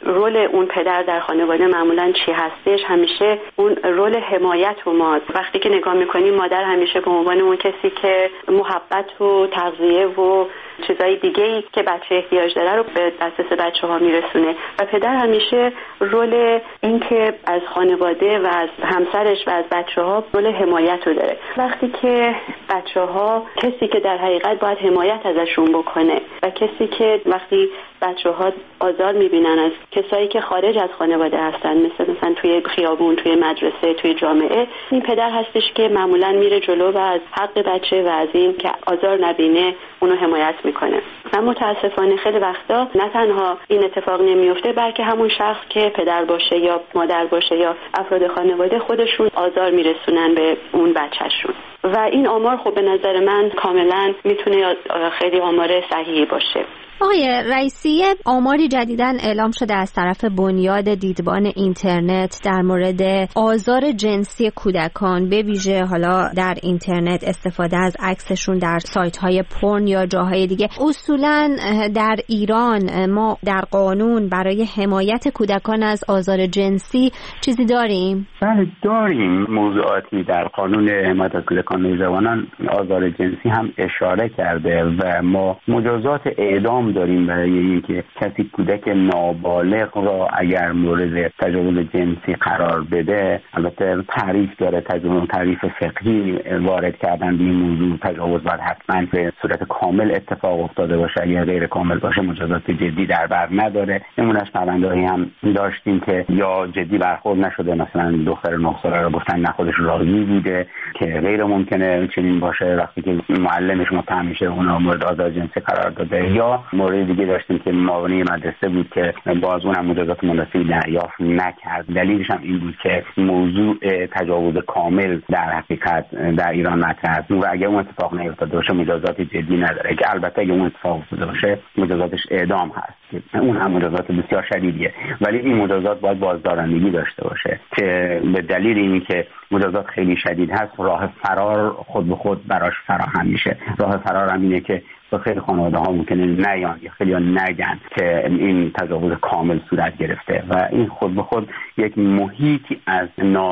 رول اون پدر در خانواده معمولا چی هستش؟ همیشه اون رول حمایت و ماست. وقتی که نگاه میکنیم مادر همیشه به عنوان اون کسی که محبت و تغذیه و چیزای دیگه‌ای که بچه احتیاج داره رو به دسترس بچه‌ها میرسونه و پدر همیشه رول این که از خانواده و از همسرش و از بچه‌ها رول حمایت رو داره. وقتی که بچه‌ها کسی که در حقیقت باید حمایت ازشون بکنه و کسی که وقتی بچه‌ها آزار می‌بینن از کسایی که خارج از خانواده هستن، مثل مثلا توی خیابون، توی مدرسه، توی جامعه، این پدر هستش که معمولاً میره جلو و از حق بچه و از این که آزار نبینه اونو حمایت میکنه. اما متاسفانه خیلی وقتا نه تنها این اتفاق نمیفته، بلکه همون شخص که پدر باشه یا مادر باشه یا افراد خانواده خودشون آزار میرسونن به اون بچه‌شون و این آمار خب به نظر من کاملا میتونه خیلی آمار صحیحی باشه. آقای رئیسی، آماری جدیداً اعلام شده از طرف بنیاد دیدبان اینترنت در مورد آزار جنسی کودکان، به ویژه حالا در اینترنت استفاده از عکسشون در سایت‌های پورن یا جاهای دیگه. اصولاً در ایران ما در قانون برای حمایت کودکان از آزار جنسی چیزی داریم؟ بله داریم. موضوعاتی در قانون حمایت از کودکان و جوانان آزار جنسی هم اشاره کرده و ما مجازات اعدام داریم برای اینکه کسی کودک نابالغ را اگر مورد تجاوز جنسی قرار بده. البته تعریف داره، تجاوز تعریف فقهی وارد کردن به این موضوع. تجاوز باید حتما به صورت کامل اتفاق افتاده باشه، اگر غیر کامل باشه مجازات جدی در بر نداره. نمونهش پرونده‌ای هم داشتیم که یا جدی برخورد نشده، مثلا دختر نه ساله رو گفتن نه خودش راضی بوده که غیر ممکنه چنین باشه، وقتی که معلمش متهم میشه اونها مورد آزار جنسی قرار داده. یا مورد دیگه داشتیم که معاونی مدرسه بود که باز اونم مجازات مناسبی دریافت نکرد. دلیلش هم این بود که موضوع تجاوز کامل در حقیقت در ایران مطرح است و اگه اون اتفاق نیفتاده باشه مجازات جدی نداره، که البته اگه اون اتفاق افتاده باشه مجازاتش اعدام هست، اون هم مجازات بسیار شدیدیه، ولی این مجازات باید بازدارندگی داشته باشه که به دلیل اینکه مجازات خیلی شدید هست راه فرار خود به خود براش فراهم میشه. راه فرار هم اینه که خیلی خانواده ها ممکنه نیان یا خیلی ها نگن که این تجاوز کامل صورت گرفته و این خود به خود یک محیطی از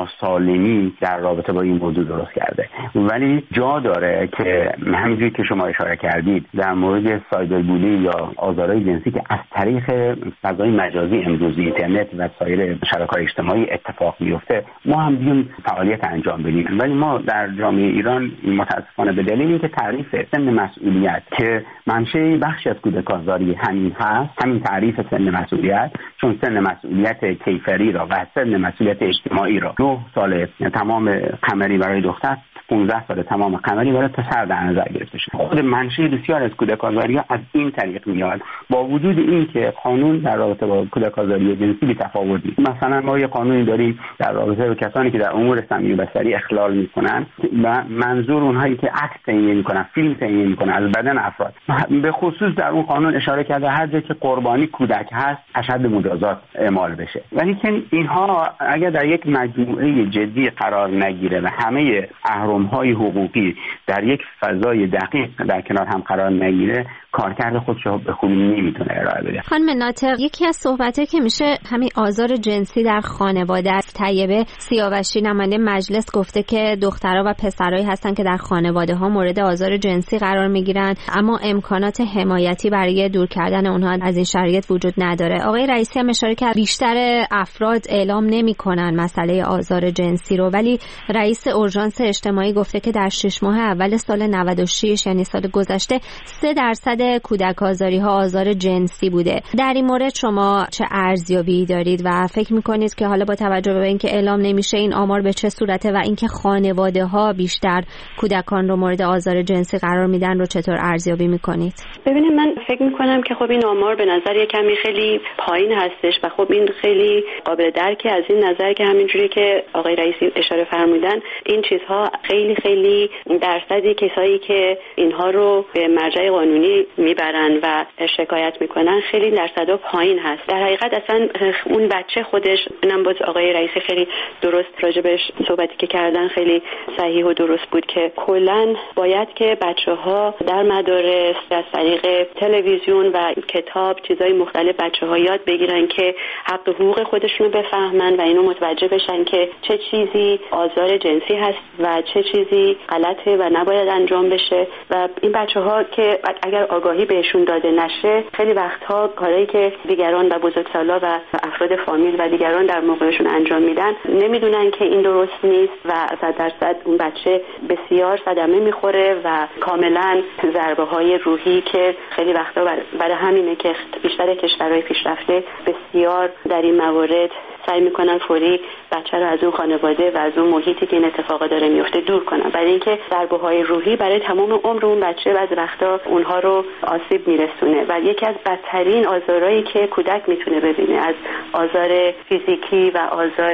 ناسالمی در رابطه با این موضوع درست کرده. ولی جا داره که همینجوری که شما اشاره کردید در مورد سایبر بولی یا آزارهای جنسی که از طریق فضای مجازی امروز اینترنت و سایر شبکه‌های اجتماعی اتفاق میفته، ما هم بیایم فعالیت انجام بدیم. ولی ما در جامعه ایران متاسفانه به دلیل اینکه تعریف سن مسئولیت که منشه بخشی از کودک آزاری همین هست، همین تعریف سن مسئولیت، چون سن مسئولیت کیفری را و سن مسئولیت اجتماعی را نه سال تمام قمری برای دختر، پانزده سال تمام قمری برای پسر در نظر گرفته شده. خود منشه بسیار از کودک آزاری ها از این طریق میاد، با وجود این که قانون در رابطه با کودک آزاری جنسی بی تفاوت نیست. مثلا ما یه قانونی داریم در رابطه با کسانی که در امور سمی و بصری اخلال میکنن و منظور اونهایی که عکس تهیه میکنن، فیلم تهیه میکنن از بدن افراد. به خصوص در اون قانون اشاره کرده هر جا که قربانی کودک هست اشد مجازات اعمال بشه. ولی که اینها اگر در یک مجموعه جدی قرار نگیره و همه اهرم‌های حقوقی در یک فضای دقیق در کنار هم قرار نگیره، کارکرد خودش رو به خوبی نمیتونه ارائه بده. خانم ناطق، یکی از صحبت‌ها که میشه همین آزار جنسی در خانواده است. طیبه سیاوشی نماینده مجلس گفته که دخترها و پسرایی هستن که در خانواده‌ها مورد آزار جنسی قرار میگیرن، اما امکانات حمایتی برای دور کردن اونها از این شرایط وجود نداره. آقای رئیسی هم اشاره کرد بیشتر افراد اعلام نمی‌کنن مسئله آزار جنسی رو، ولی رئیس اورژانس اجتماعی گفته که در شش ماه اول سال نود و شش یعنی سال گذشته سه درصد کودک آزاری ها آزار جنسی بوده. در این مورد شما چه ارزیابی دارید و فکر میکنید که حالا با توجه به اینکه اعلام نمیشه این آمار به چه صورته و اینکه خانواده ها بیشتر کودکان رو مورد آزار جنسی قرار میدن رو چطور ارزیابی میکنید؟ ببینید، من فکر میکنم که خب این آمار به نظر یه کمی خیلی پایین هستش و خب این خیلی قابل درکه از این نظر که همینجوری که آقای رئیسی اشاره فرمودن این چیزها خیلی خیلی درصدی کسایی که اینها رو به مرجع قانونی میبرن و شکایت میکنن خیلی درصدا پایین هست. در حقیقت اصلا اون بچه خودش، اینم باز آقای رئیسی خیلی درست راجبش صحبتی که کردن خیلی صحیح و درست بود که کلاً باید که بچه‌ها در مدارس از طریق تلویزیون و کتاب چیزای مختلف بچه‌ها یاد بگیرن که حق و حقوق خودشونو بفهمن و اینو متوجه بشن که چه چیزی آزار جنسی هست و چه چیزی غلطه و نباید انجام بشه. و این بچه‌ها که اگر آگاهی بهشون داده نشه خیلی وقتها کارهایی که دیگران و بزرگسالا و افراد فامیل و دیگران در موقعشون انجام میدن نمیدونن که این درست نیست و صد درصد اون بچه بسیار صدمه میخوره و کاملا ضربه های روحی که خیلی وقتا برای همینه که بیشتر کشورهای پیشرفته بسیار در این موارد سعی میکنن فوری بچه رو از اون خانواده و از اون محیطی که این اتفاقا داره میفته دور کنن، برای اینکه ضربه‌های روحی برای تمام عمر اون بچه بعضی وقتا اونها رو آسیب میرسونه و یکی از بدترین آزارهایی که کودک میتونه ببینه از آزار فیزیکی و آزار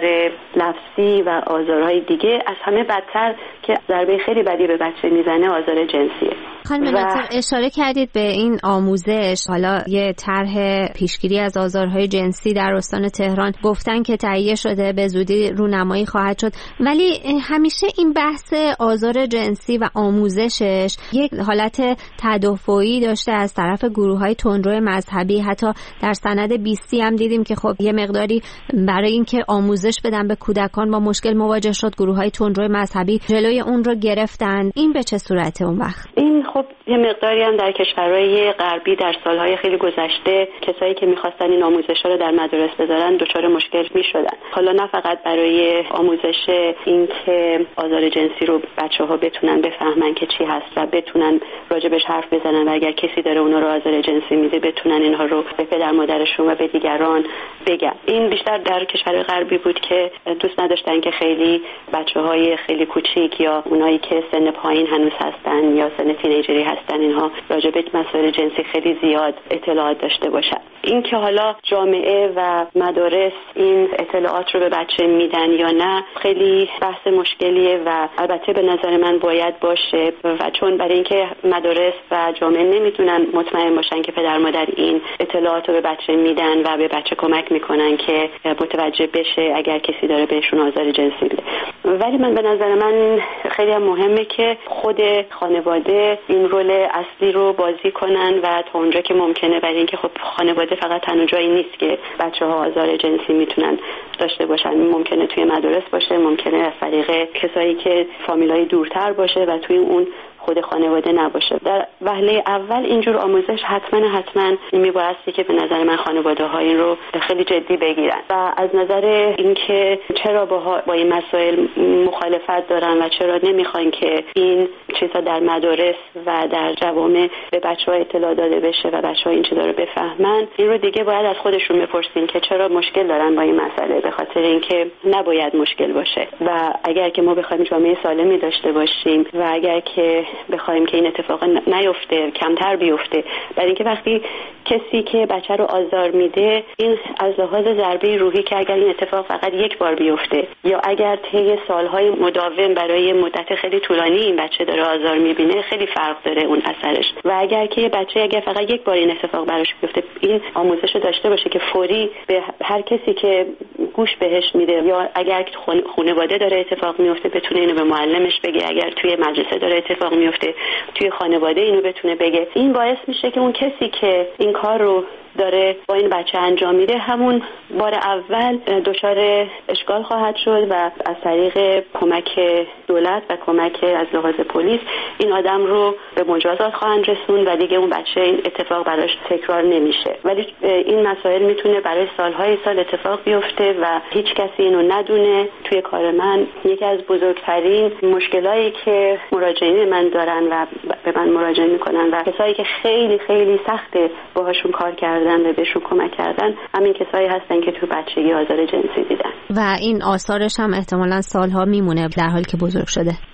لفظی و آزارهای دیگه از همه بدتر که ضربه خیلی بدی به بچه میزنه آزار جنسیه. خانم ناطق اشاره کردید به این آموزش، حالا یه طرح پیشگیری از آزارهای جنسی در استان تهران گفتن که تهیه شده، به زودی رونمایی خواهد شد، ولی همیشه این بحث آزار جنسی و آموزشش یک حالت تدافعی داشته از طرف گروه‌های تندرو مذهبی. حتی در سند بیستی هم دیدیم که خب یه مقداری برای اینکه آموزش بدن به کودکان با مشکل مواجه شد، گروه‌های تندرو مذهبی جلوی اون رو گرفتن. این به چه صورته اون وقت؟ این خب یه مقداری هم در کشورهای غربی در سالهای خیلی گذشته کسایی که می‌خواستن این آموزش‌ها رو در مدارس بذارن دچار مشکل می‌شدن. حالا نه فقط برای آموزش این که آزار جنسی رو بچه‌ها بتونن بفهمن که چی هست و بتونن راجبش حرف بزنن و اگر کسی داره اونا رو آزار جنسی میده بتونن اینها رو به پدر مادرشون و به دیگران بگن. این بیشتر در کشورهای غربی بود که دوست نداشتن که خیلی بچه‌های خیلی کوچیک یا اونایی که سن پایین هنوز هستن یا سن تینیجری هستن اینها راجع به مسائل جنسی خیلی زیاد اطلاعات داشته باشن. این که حالا جامعه و مدارس این اطلاعات رو به بچه میدن یا نه خیلی بحث مشکلیه و البته به نظر من باید باشه و چون برای اینکه مدارس و جامعه نمیتونن مطمئن باشن که پدر مادر این اطلاعات رو به بچه میدن و به بچه کمک میکنن که متوجه بشه اگر کسی داره بهشون آزار جنسی میده. ولی من به نظر من خیلی هم مهمه که خود خانواده این رول اصلی رو بازی کنن و تا اونجا که ممکنه، برای اینکه خب خانواده فقط تنها جایی نیست که بچه‌ها آزار جنسی میتونن داشته باشن، ممکنه توی مدارس باشه، ممکنه از طریق کسایی که فامیلای دورتر باشه و توی اون خود خانواده نباشه. در وهله اول اینجور آموزش حتما حتما میبایستی که به نظر من خانواده ها این رو خیلی جدی بگیرن و از نظر اینکه چرا با, با این مسائل مخالفت دارن و چرا نمیخوان که این چیزا در مدارس و در جوامع به بچه‌ها اطلاع داده بشه و بچه‌ها این چیزا رو بفهمن، این رو دیگه باید از خودشون بپرسین که چرا مشکل دارن با این مسئله، به خاطر اینکه نباید مشکل باشه و اگر که ما بخوایم جامعه سالمی داشته باشیم و اگر که بخوایم که این اتفاق نیفته، کمتر بیفته، برای اینکه وقتی کسی که بچه رو آزار میده این از لحاظ ضربه روحی که اگر این اتفاق فقط یک بار بیفته یا اگر طی سالهای مداوم برای مدت خیلی طولانی این بچه داره آزار میبینه خیلی فرق داره اون اثرش. و اگر که یه بچه اگر فقط یک بار این اتفاق براش بیفته این آموزش رو داشته باشه که فوری به هر کسی که گوش بهش میده یا اگر خانواده داره اتفاق میفته بتونه اینو به معلمش بگه، اگر توی مدرسه داره اتفاق میفته توی خانواده اینو بتونه بگه. این باعث میشه که اون کسی که این کار رو داره با این بچه انجام میده همون بار اول دچار اشکال خواهد شد و از طریق کمک دولت و کمک از لحاظ پلیس این آدم رو به مجازات خواهند رسوند و دیگه اون بچه این اتفاق براش تکرار نمیشه. ولی این مسائل میتونه برای سالهای سال اتفاق بیفته و هیچ کسی اینو ندونه. توی کار من یکی از بزرگترین مشکلایی که مراجعین من دارن و به من مراجعه میکنن و کسایی که خیلی خیلی سخته باهاشون کار کردن و بهشون کمک کردن همین کسایی هستن که تو بچگی آزار جنسی دیدن و این آثارش هم احتمالاً سالها میمونه در حالی که بزرگ شده.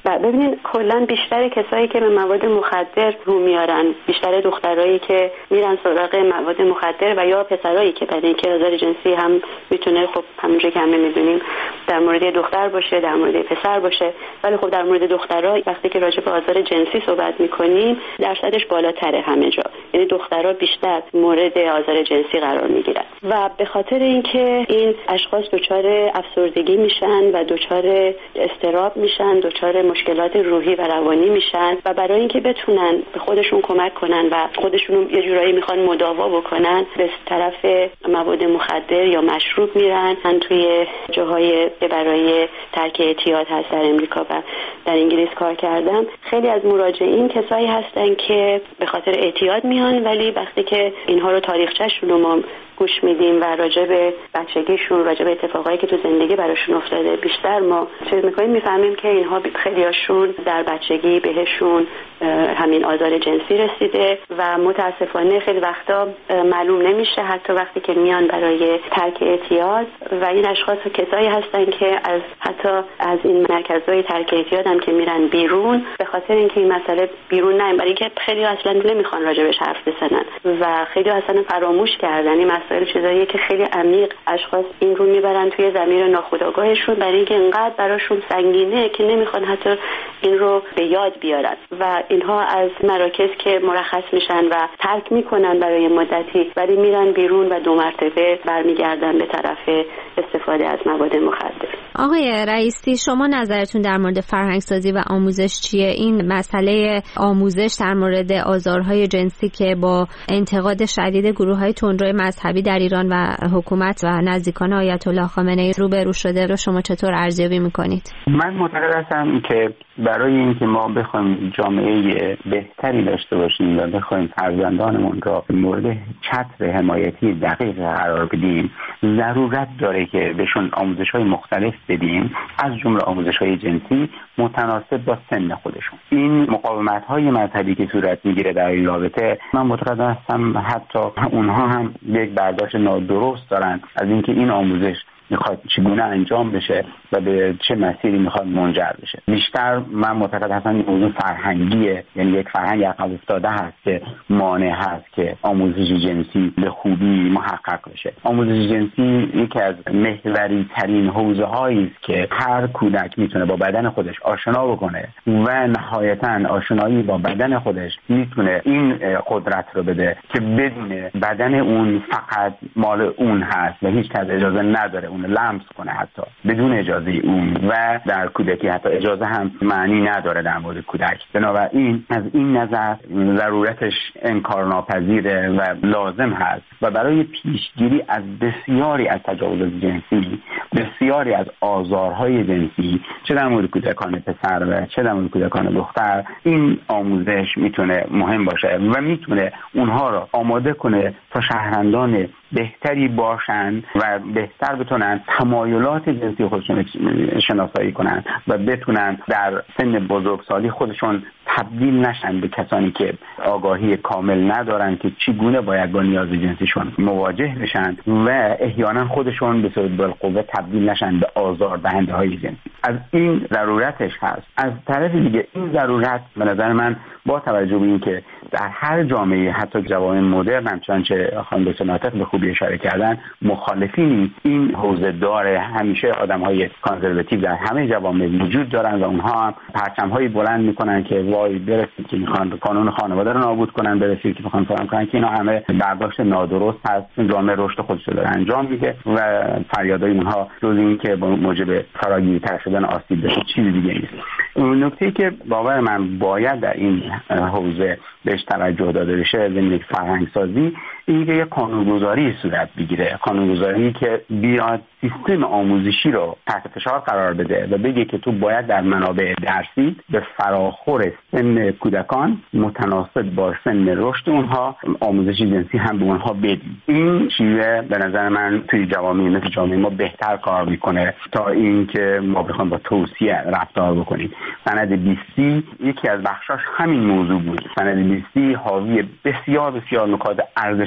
و ببینید کلا بیشتر کسایی که به مواد مخدر رو میارن، بیشتر دخترایی که میرن سراغ مواد مخدر و یا پسرایی که برای اینکه آزار جنسی هم میتونه خب همونجوری که همه میدونیم در مورد دختر باشه، در مورد پسر باشه، ولی خب در مورد دخترها وقتی که راجع به آزار جنسی صحبت میکنیم درصدش بالاتره همه جا، یعنی دخترها بیشتر مورد آزار جنسی قرار میگیرن و به خاطر اینکه این اشخاص دچار افسردگی میشن و دچار اضطراب میشن، دچار مشکلات روحی و روانی میشن و برای اینکه بتونن به خودشون کمک کنن و خودشون یه جورایی میخوان مداوا بکنن به طرف مواد مخدر یا مشروب میرن. من توی جاهای برای ترک اعتیاد هست در امریکا و در انگلیس کار کردم، خیلی از مراجعین کسایی هستن که به خاطر اعتیاد میان، ولی وقتی که اینها رو تاریخچه‌شون رو ما گوش میدیم و راجع به بچگیشون، راجع به اتفاقایی که تو زندگی براشون افتاده بیشتر ما چیز میکنیم، میفهمیم که اینها خیلیاشون در بچگی بهشون همین آزار جنسی رسیده و متاسفانه خیلی وقتا معلوم نمیشه حتی وقتی که میان برای ترک اعتیاد و این اشخاص کسایی هستن که از حتی از این مرکزهای ترک اعتیاد هم که میرن بیرون به خاطر اینکه این مسئله بیرون نمیاد، برای اینکه خیلی اصلا نمیخوان راجعش حرف بزنن و خیلی اصلا فراموش کردن این مسائل، چیزاییه که خیلی عمیق اشخاص این رو میبرن توی ضمیر ناخودآگاهشون برای اینکه اینقدر براشون سنگینه که نمیخوان حتی این رو به یاد بیارن و اینها از مراکز که مرخص میشن و ترک میکنن برای مدتی ولی میرن بیرون و دو مرتبه برمیگردن به طرف استفاده از مواد مخدر. آقای رئیسی، شما نظرتون در مورد فرهنگسازی و آموزش چیه؟ این مسئله آموزش در مورد آزارهای جنسی که با انتقاد شدید گروه‌های تندروی مذهبی در ایران و حکومت و نزدیکان آیت الله خامنه‌ای روبرو شده رو شما چطور ارزیابی میکنید؟ من معتقد هستم که برای اینکه ما بخوایم جامعه بهتری داشته باشیم و بخوایم فرزندانمون را مورد چتر حمایتی دقیق قرار بدیم، ضرورت داره که بهشون آموزش‌های مختلف بدیم، از جمله آموزش‌های جنسی متناسب با سن خودشون. این مقاومت‌های مذهبی که صورت میگیره در این رابطه، من معتقد هستم حتی اونها هم یک برداشت نادرست دارن از اینکه این آموزش میخواد چگونه انجام بشه و به چه مسیری میخواد منجر بشه. بیشتر من معتقد هستم این موضوع فرهنگیه، یعنی یک فرهنگ عقب افتاده هست که مانع هست که آموزش جنسی به خوبی محقق بشه. آموزش جنسی یکی از محوری ترین حوزه هایی است که هر کودک میتونه با بدن خودش آشنا بکنه و نهایتاً آشنایی با بدن خودش میتونه این قدرت رو بده که بدون بدن اون فقط مال اون هست و هیچ کس اجازه نداره اون لمس کنه، حتی بدون اجازه اون، و در کودکی حتی اجازه هم معنی نداره در مورد کودک. بنابراین از این نظر ضرورتش انکارناپذیره و لازم هست و برای پیشگیری از بسیاری از تجاوزات جنسی، بسیاری از آزارهای جنسی، چه در مورد کودکان پسر و چه در مورد کودکان دختر، این آموزش میتونه مهم باشه و میتونه اونها رو آماده کنه تا شهروندان بهتری باشن و بهتر بتونن تمایلات جنسی خودشون شناسایی کنن و بتونن در سن بزرگسالی خودشون تبدیل نشن به کسانی که آگاهی کامل ندارن که چگونه باید با نیاز جنسیشون مواجه بشن و احیانا خودشون به صورت بالقوه تبدیل نشن به آزار دهنده های جنسی. از این ضرورتش هست. از طرف دیگه این ضرورت به نظر من با توجه به اینکه در هر جامعه حتی جوامع مدرن هم چنانچه خانم دکتر ناطق به خوبی اشاره کردن مخالفین این حوزه داره. همیشه آدم‌های کانزرواتیو در همه جوامع وجود دارن و اونها هم پرچم‌های بلند میکنن که وای برسید که میخوان قانون خانواده رو نابود کنن، برسید که میخوان فهم کنن که اینا همه برداشت نادرست هست. جامعه رشد خودش رو داره انجام میده و فریادای اونها جز این که موجب فراگیرتر شدن آسیب بشه چیزی دیگه نیست. اون نکته‌ای که باور من باید در این حوزه بهش توجه داده بشه زمینه فرهنگسازی، این که یک قانونگذاری صورت بگیره، قانونگذاری که بیاد سیستم آموزشی رو تحت فشار قرار بده و بگه که تو باید در منابع درسی به فراخور سن کودکان متناسب با سن رشد اونها آموزش جنسی هم به اونها بدی. این شیوه به نظر من توی جوامع مثل جامعه ما بهتر کار میکنه تا این که ما بخوایم با توصیه رفتار بکنیم. سند بیستی یکی از بخشاش همین موضوع بود. سند بیستی حاوی بسیار بسیار نکات ارزش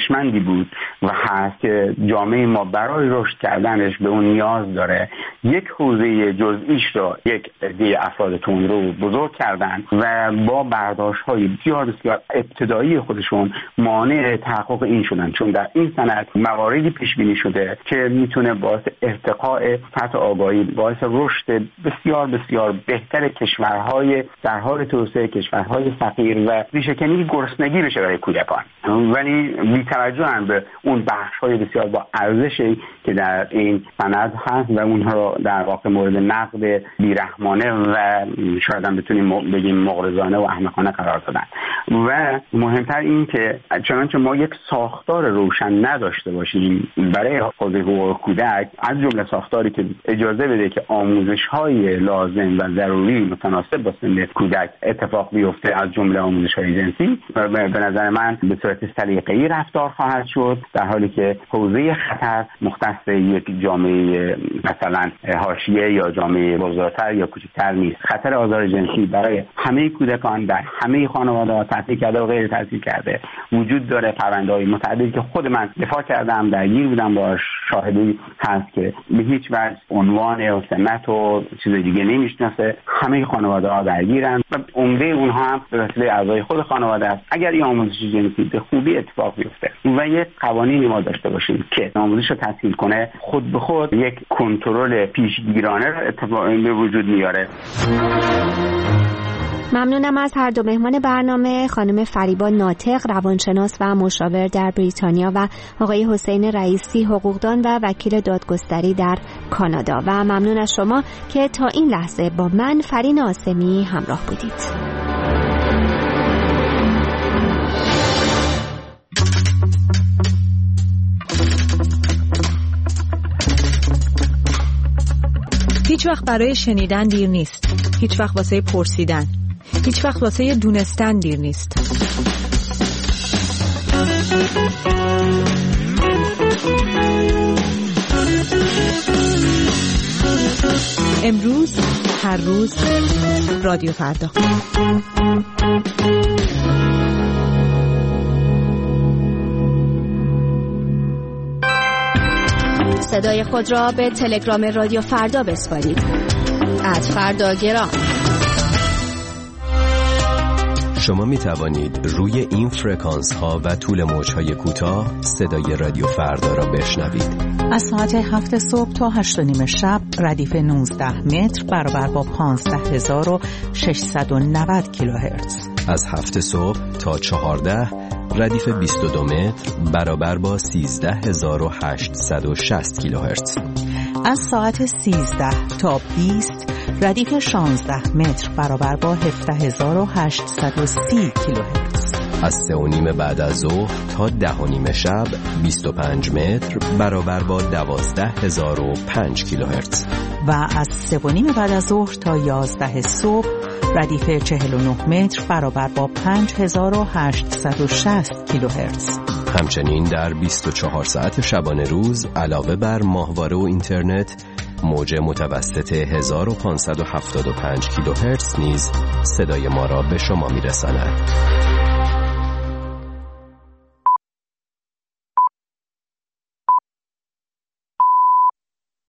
ارزشمندی بود و هست که جامعه ما برای رشد کردنش به اون نیاز داره. یک حوزه جزئیش را یک عده افراد تندرو بزرگ کردن و با برداشت‌های بسیار بسیار ابتدایی خودشون مانع تحقق این شدن، چون در این سند مواردی پیش بینی شده که میتونه باعث ارتقاء سطح آگاهی، باعث رشد بسیار بسیار بهتر کشورهای در حال توسعه، کشورهای فقیر و ریشه‌کنی گرسنگی بشه برای کودکان، ولی بی‌توجهن به اون بخش‌های بسیار با ارزشی که در این سند هست و اونها رو در واقع مورد نقد بیرحمانه و شاید هم بتونیم بگیم مغرضانه و احمقانه قرار دادن. و مهمتر این که چنانچه ما یک ساختار روشن نداشته باشیم برای حوزه حقوق کودک، از جمله ساختاری که اجازه بده که آموزش‌های لازم و ضروری متناسب با سن کودک اتفاق بیفته، از جمله آموزش‌های جنسی، و به نظر من به صورت سلیقه‌ای رفتار خواهد شد، در حالی که حوزه خطر مختص یک جامعه مثلا حاشیه یا جامعه بزرگتر یا کوچکتر نیست. خطر آزار جنسی برای همه کودکان در همه خانواده‌ها تحصیل کرده و غیر تحصیل کرده وجود داره. پرونده‌های متعددی که خود من دفاع کردم، درگیر بودم، با شاهدی هست که به هیچ وجه عنوان و سمت و چیز دیگه نمیشناسه. همه خانواده‌ها درگیرن و عمده اونها هم به وسیله اعضای خود خانواده است. اگر این آموزش جنسی به خوبی اتفاق بیفته و یک قوانینی ما داشته باشیم که آموزش رو تسهیل کنه، خود به خود یک کنترل پیشگیرانه رو اتفاق به وجود میاره. ممنونم از هر دو مهمان برنامه، خانم فریبا ناطق، روانشناس و مشاور در بریتانیا، و آقای حسین رئیسی، حقوقدان و وکیل دادگستری در کانادا. و ممنون از شما که تا این لحظه با من فرین آسمی همراه بودید. هیچ وقت برای شنیدن دیر نیست. هیچ وقت واسه پرسیدن. هیچ وقت واسه دونستن دیر نیست. امروز، هر روز، رادیو فردا. صدای خود را به تلگرام رادیو فردا بسپارید. ات فردا گرام. شما می توانید روی این فرکانس ها و طول موج های کوتاه صدای رادیو فردا را بشنوید. از ساعت هفت صبح تا هشت و نیم شب ردیف نوزده متر برابر با پانزده هزار و ششصد و نود کیلوهرتز. از هفت صبح تا چهارده ردیف بیست و دو متر برابر با سیزده هزار و هشتصد و شصت کیلوهرتز. از ساعت سیزده تا بیست ردیف شانزده متر برابر با هفده هزار و هشتصد و سی کیلوهرتز. از سه و نیم بعد از ظهر تا ده و نیم شب بیست و پنج متر برابر با دوازده هزار و پنج کیلوهرتز. و از سه و نیم بعد از ظهر تا یازده صبح ردیف چهل و نه متر برابر با پنج هزار و هشتصد و شصت کیلوهرتز. همچنین در بیست و چهار ساعت شبانه روز علاوه بر ماهواره و اینترنت، موج متوسط هزار و پانصد و هفتاد و پنج کیلوهرتز نیز صدای ما را به شما میرساند.